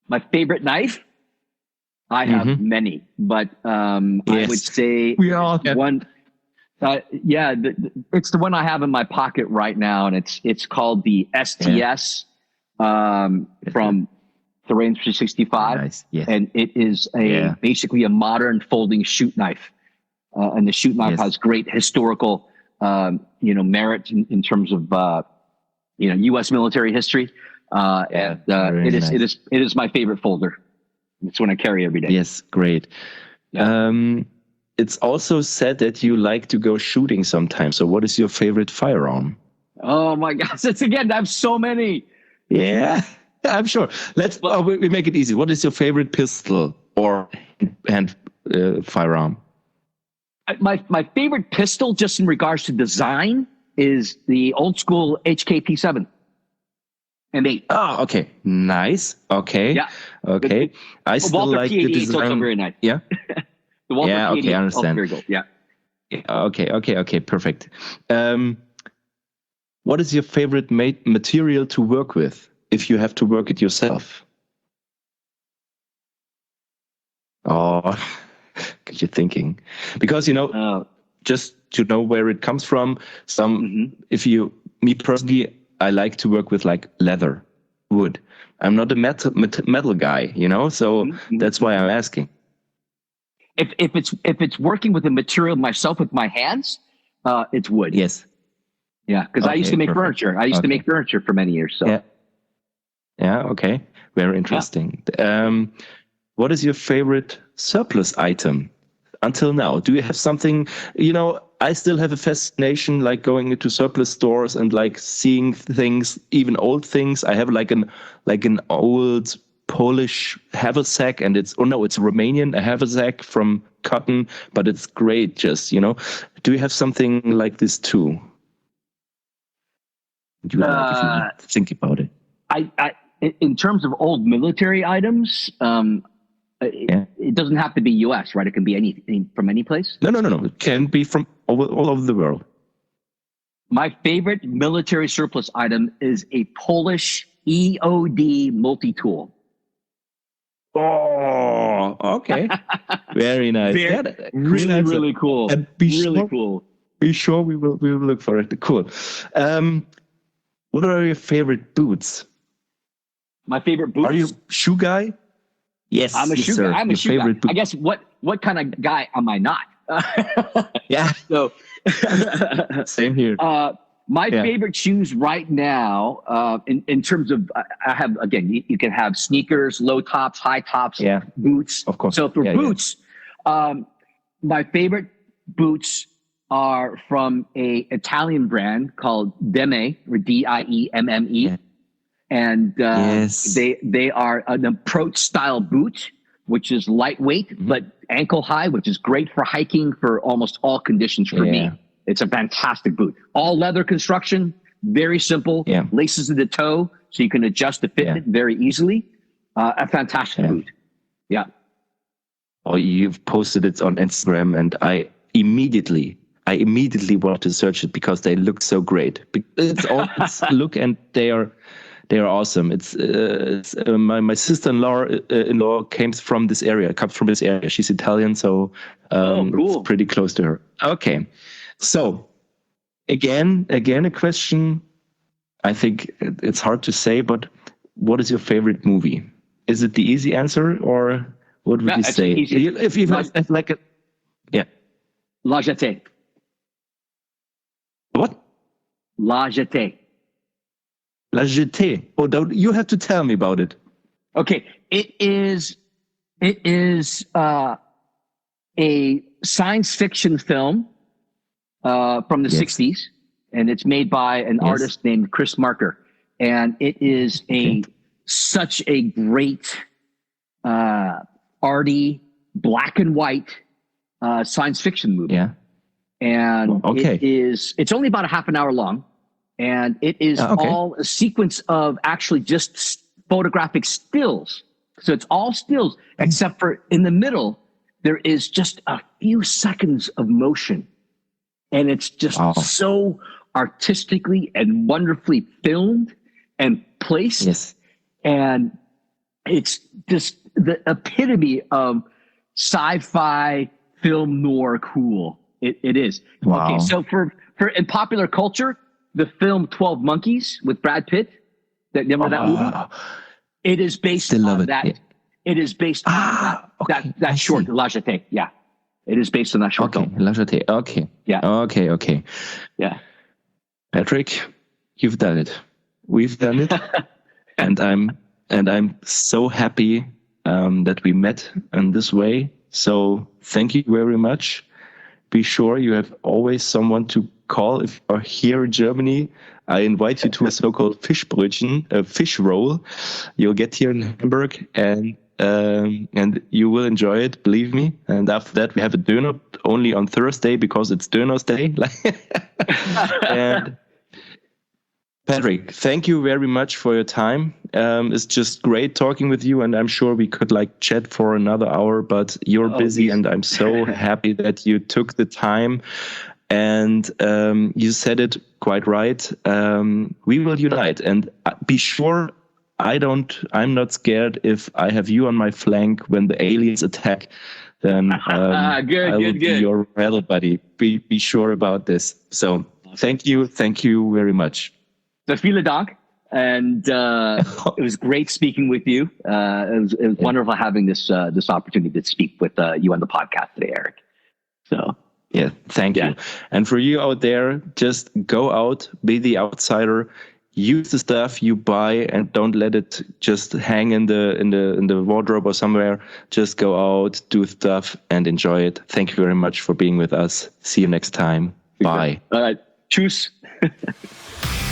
My favorite knife? I have Mhm. many, but um, I Yes. would say We all have. one. Uh, yeah, the, the- it's the one I have in my pocket right now, and it's it's called the S T S um, from Terrain three sixty-five, Nice. Yes. and it is a Yeah. basically a modern folding shoot knife, uh, and the shoot knife Yes. has great historical, um, you know, merit in, in terms of uh, you know U S military history, uh, Yeah, and uh, very it is nice. it is it is my favorite folder. It's one I carry every day. Yes, great. Yeah. Um, it's also said that you like to go shooting sometimes. So, what is your favorite firearm? Oh my gosh! It's again. I have so many. Yeah, I'm sure. Let's. Well- oh, we, we make it easy. What is your favorite pistol or hand uh, firearm? I- My my favorite pistol, just in regards to design, is the old school H K P seven and eight. Oh, okay, nice. Okay, Yeah. okay. I The still Walther like P the eighty-eight is also design. very nice. Yeah. The Walther Yeah, okay, P eighty-eight I is also understand. very good. Yeah. Okay, okay, okay, perfect. Um, what is your favorite ma- material to work with if you have to work it yourself? Oh, you're thinking, because you know, Uh, just to know where it comes from. Some, mhm. if you, me personally, I like to work with like leather, wood. I'm not a metal met- metal guy, you know, so Mhm. that's why I'm asking. If if it's if it's working with the material myself with my hands, uh, it's wood. Yes. Yeah, because I used Okay, to make perfect. furniture. I used to Okay. make furniture for many years. So Yeah. Yeah. Okay. Very interesting. Um, what is your favorite surplus item until now? Do you have something, you know, I still have a fascination like going into surplus stores and like seeing things, even old things. I have like an, like an old Polish haversack, and it's, oh no, it's Romanian, a haversack from cotton, but it's great. Just, you know, do you have something like this too? Do you like, if you Uh, think about it? I, I in- in terms of old military items, um, it, Yeah. it doesn't have to be U S, right? It can be any, any from any place. No, no, no, no. It can be from all, all over the world. My favorite military surplus item is a Polish E O D multi-tool. Oh, okay. Very nice. Very- Yeah, that- Really, nice. really cool. And be really sure, cool. be sure we will we will look for it. Cool. Um, what are your favorite boots? My favorite boots. Are you shoe guy? Yes, I'm a yes, shoe sir. guy. I'm a Your shoe favorite guy. boot. I guess what what kind of guy am I not? Yeah, so, same here. uh, my Yeah. favorite shoes right now, uh, in in terms of, I I have again, you, you can have sneakers, low tops, high tops, Yeah, boots. of course. So for Yeah, yeah. boots, um, my favorite boots are from a Italian brand called Demme, or D I E M M E. Yeah. And uh, Yes. they they are an approach style boot, which is lightweight Mm-hmm. but ankle high, which is great for hiking for almost all conditions for Yeah. me. It's a fantastic boot. All leather construction, very simple. Yeah. Laces in the toe, so you can adjust the fitment very easily. Uh, a fantastic Yeah. boot. Yeah. Oh, you've posted it on Instagram, and I immediately, I immediately wanted to search it because they look so great. Be- It's all it's look, and they are, they are awesome. It's, uh, it's uh, my my sister-in-law uh, in-law came from this area, comes from this area. She's Italian, so um, Oh, cool. it's pretty close to her. Okay, so again, again, a question. I think it- it's hard to say, but what is your favorite movie? Is it the easy answer, or what would Yeah, you it's say? easy. You- If you Like- have like a, yeah, La Jetée. what? La Jetée. La Jetée. Oh, don't, you have to tell me about it. Okay, it is it is uh, a science fiction film uh, from the Yes. sixties, and it's made by an Yes. artist named Chris Marker, and it is a Okay. such a great, uh, arty, black and white uh, science fiction movie. Yeah. And Okay. it is it's only about a half an hour long, and it is Ah, okay. all a sequence of actually just s- photographic stills. So it's all stills, except for in the middle there is just a few seconds of motion, and it's just Wow. so artistically and wonderfully filmed and placed. Yes. And it's just the epitome of sci-fi film noir cool. It, it is. Wow. Okay, so for, for in popular culture, the film twelve Monkeys with Brad Pitt, that, remember that movie? Oh, It is based Still love on it, that. yeah. It is based Ah, on that, okay, that, that I short, see. La Jetée. Yeah. It is based on that short Okay, film. La Jetée. Okay. Yeah. Okay, okay. Yeah. Patrick, you've done it. We've done it, and I'm and I'm so happy um, that we met in this way. So thank you very much. Be sure you have always someone to call if you're here in Germany. I invite you to a so-called Fischbrötchen, a fish roll. You'll get here in Hamburg, and um, and you will enjoy it, believe me. And after that, we have a Döner only on Thursday because it's Döner's Day. And Patrick, thank you very much for your time. Um, it's just great talking with you, and I'm sure we could like chat for another hour, but you're Oh, busy, please. and I'm so happy that you took the time. And um, you said it quite right. Um, we will unite, and be sure I don't. I'm not scared if I have you on my flank when the aliens attack. Then um, Good, I will good, be good. your battle buddy. Be be sure about this. So thank you, thank you very much. So vielen Dank. And uh, it was great speaking with you. Uh, it was, it was wonderful having this uh, this opportunity to speak with uh, you on the podcast today, Eric. So Yeah, thank Yeah. you. And for you out there, just go out, be the outsider, use the stuff you buy, and don't let it just hang in the in the in the wardrobe or somewhere. Just go out, do stuff, and enjoy it. Thank you very much for being with us. See you next time. Bye. All right. Tschüss.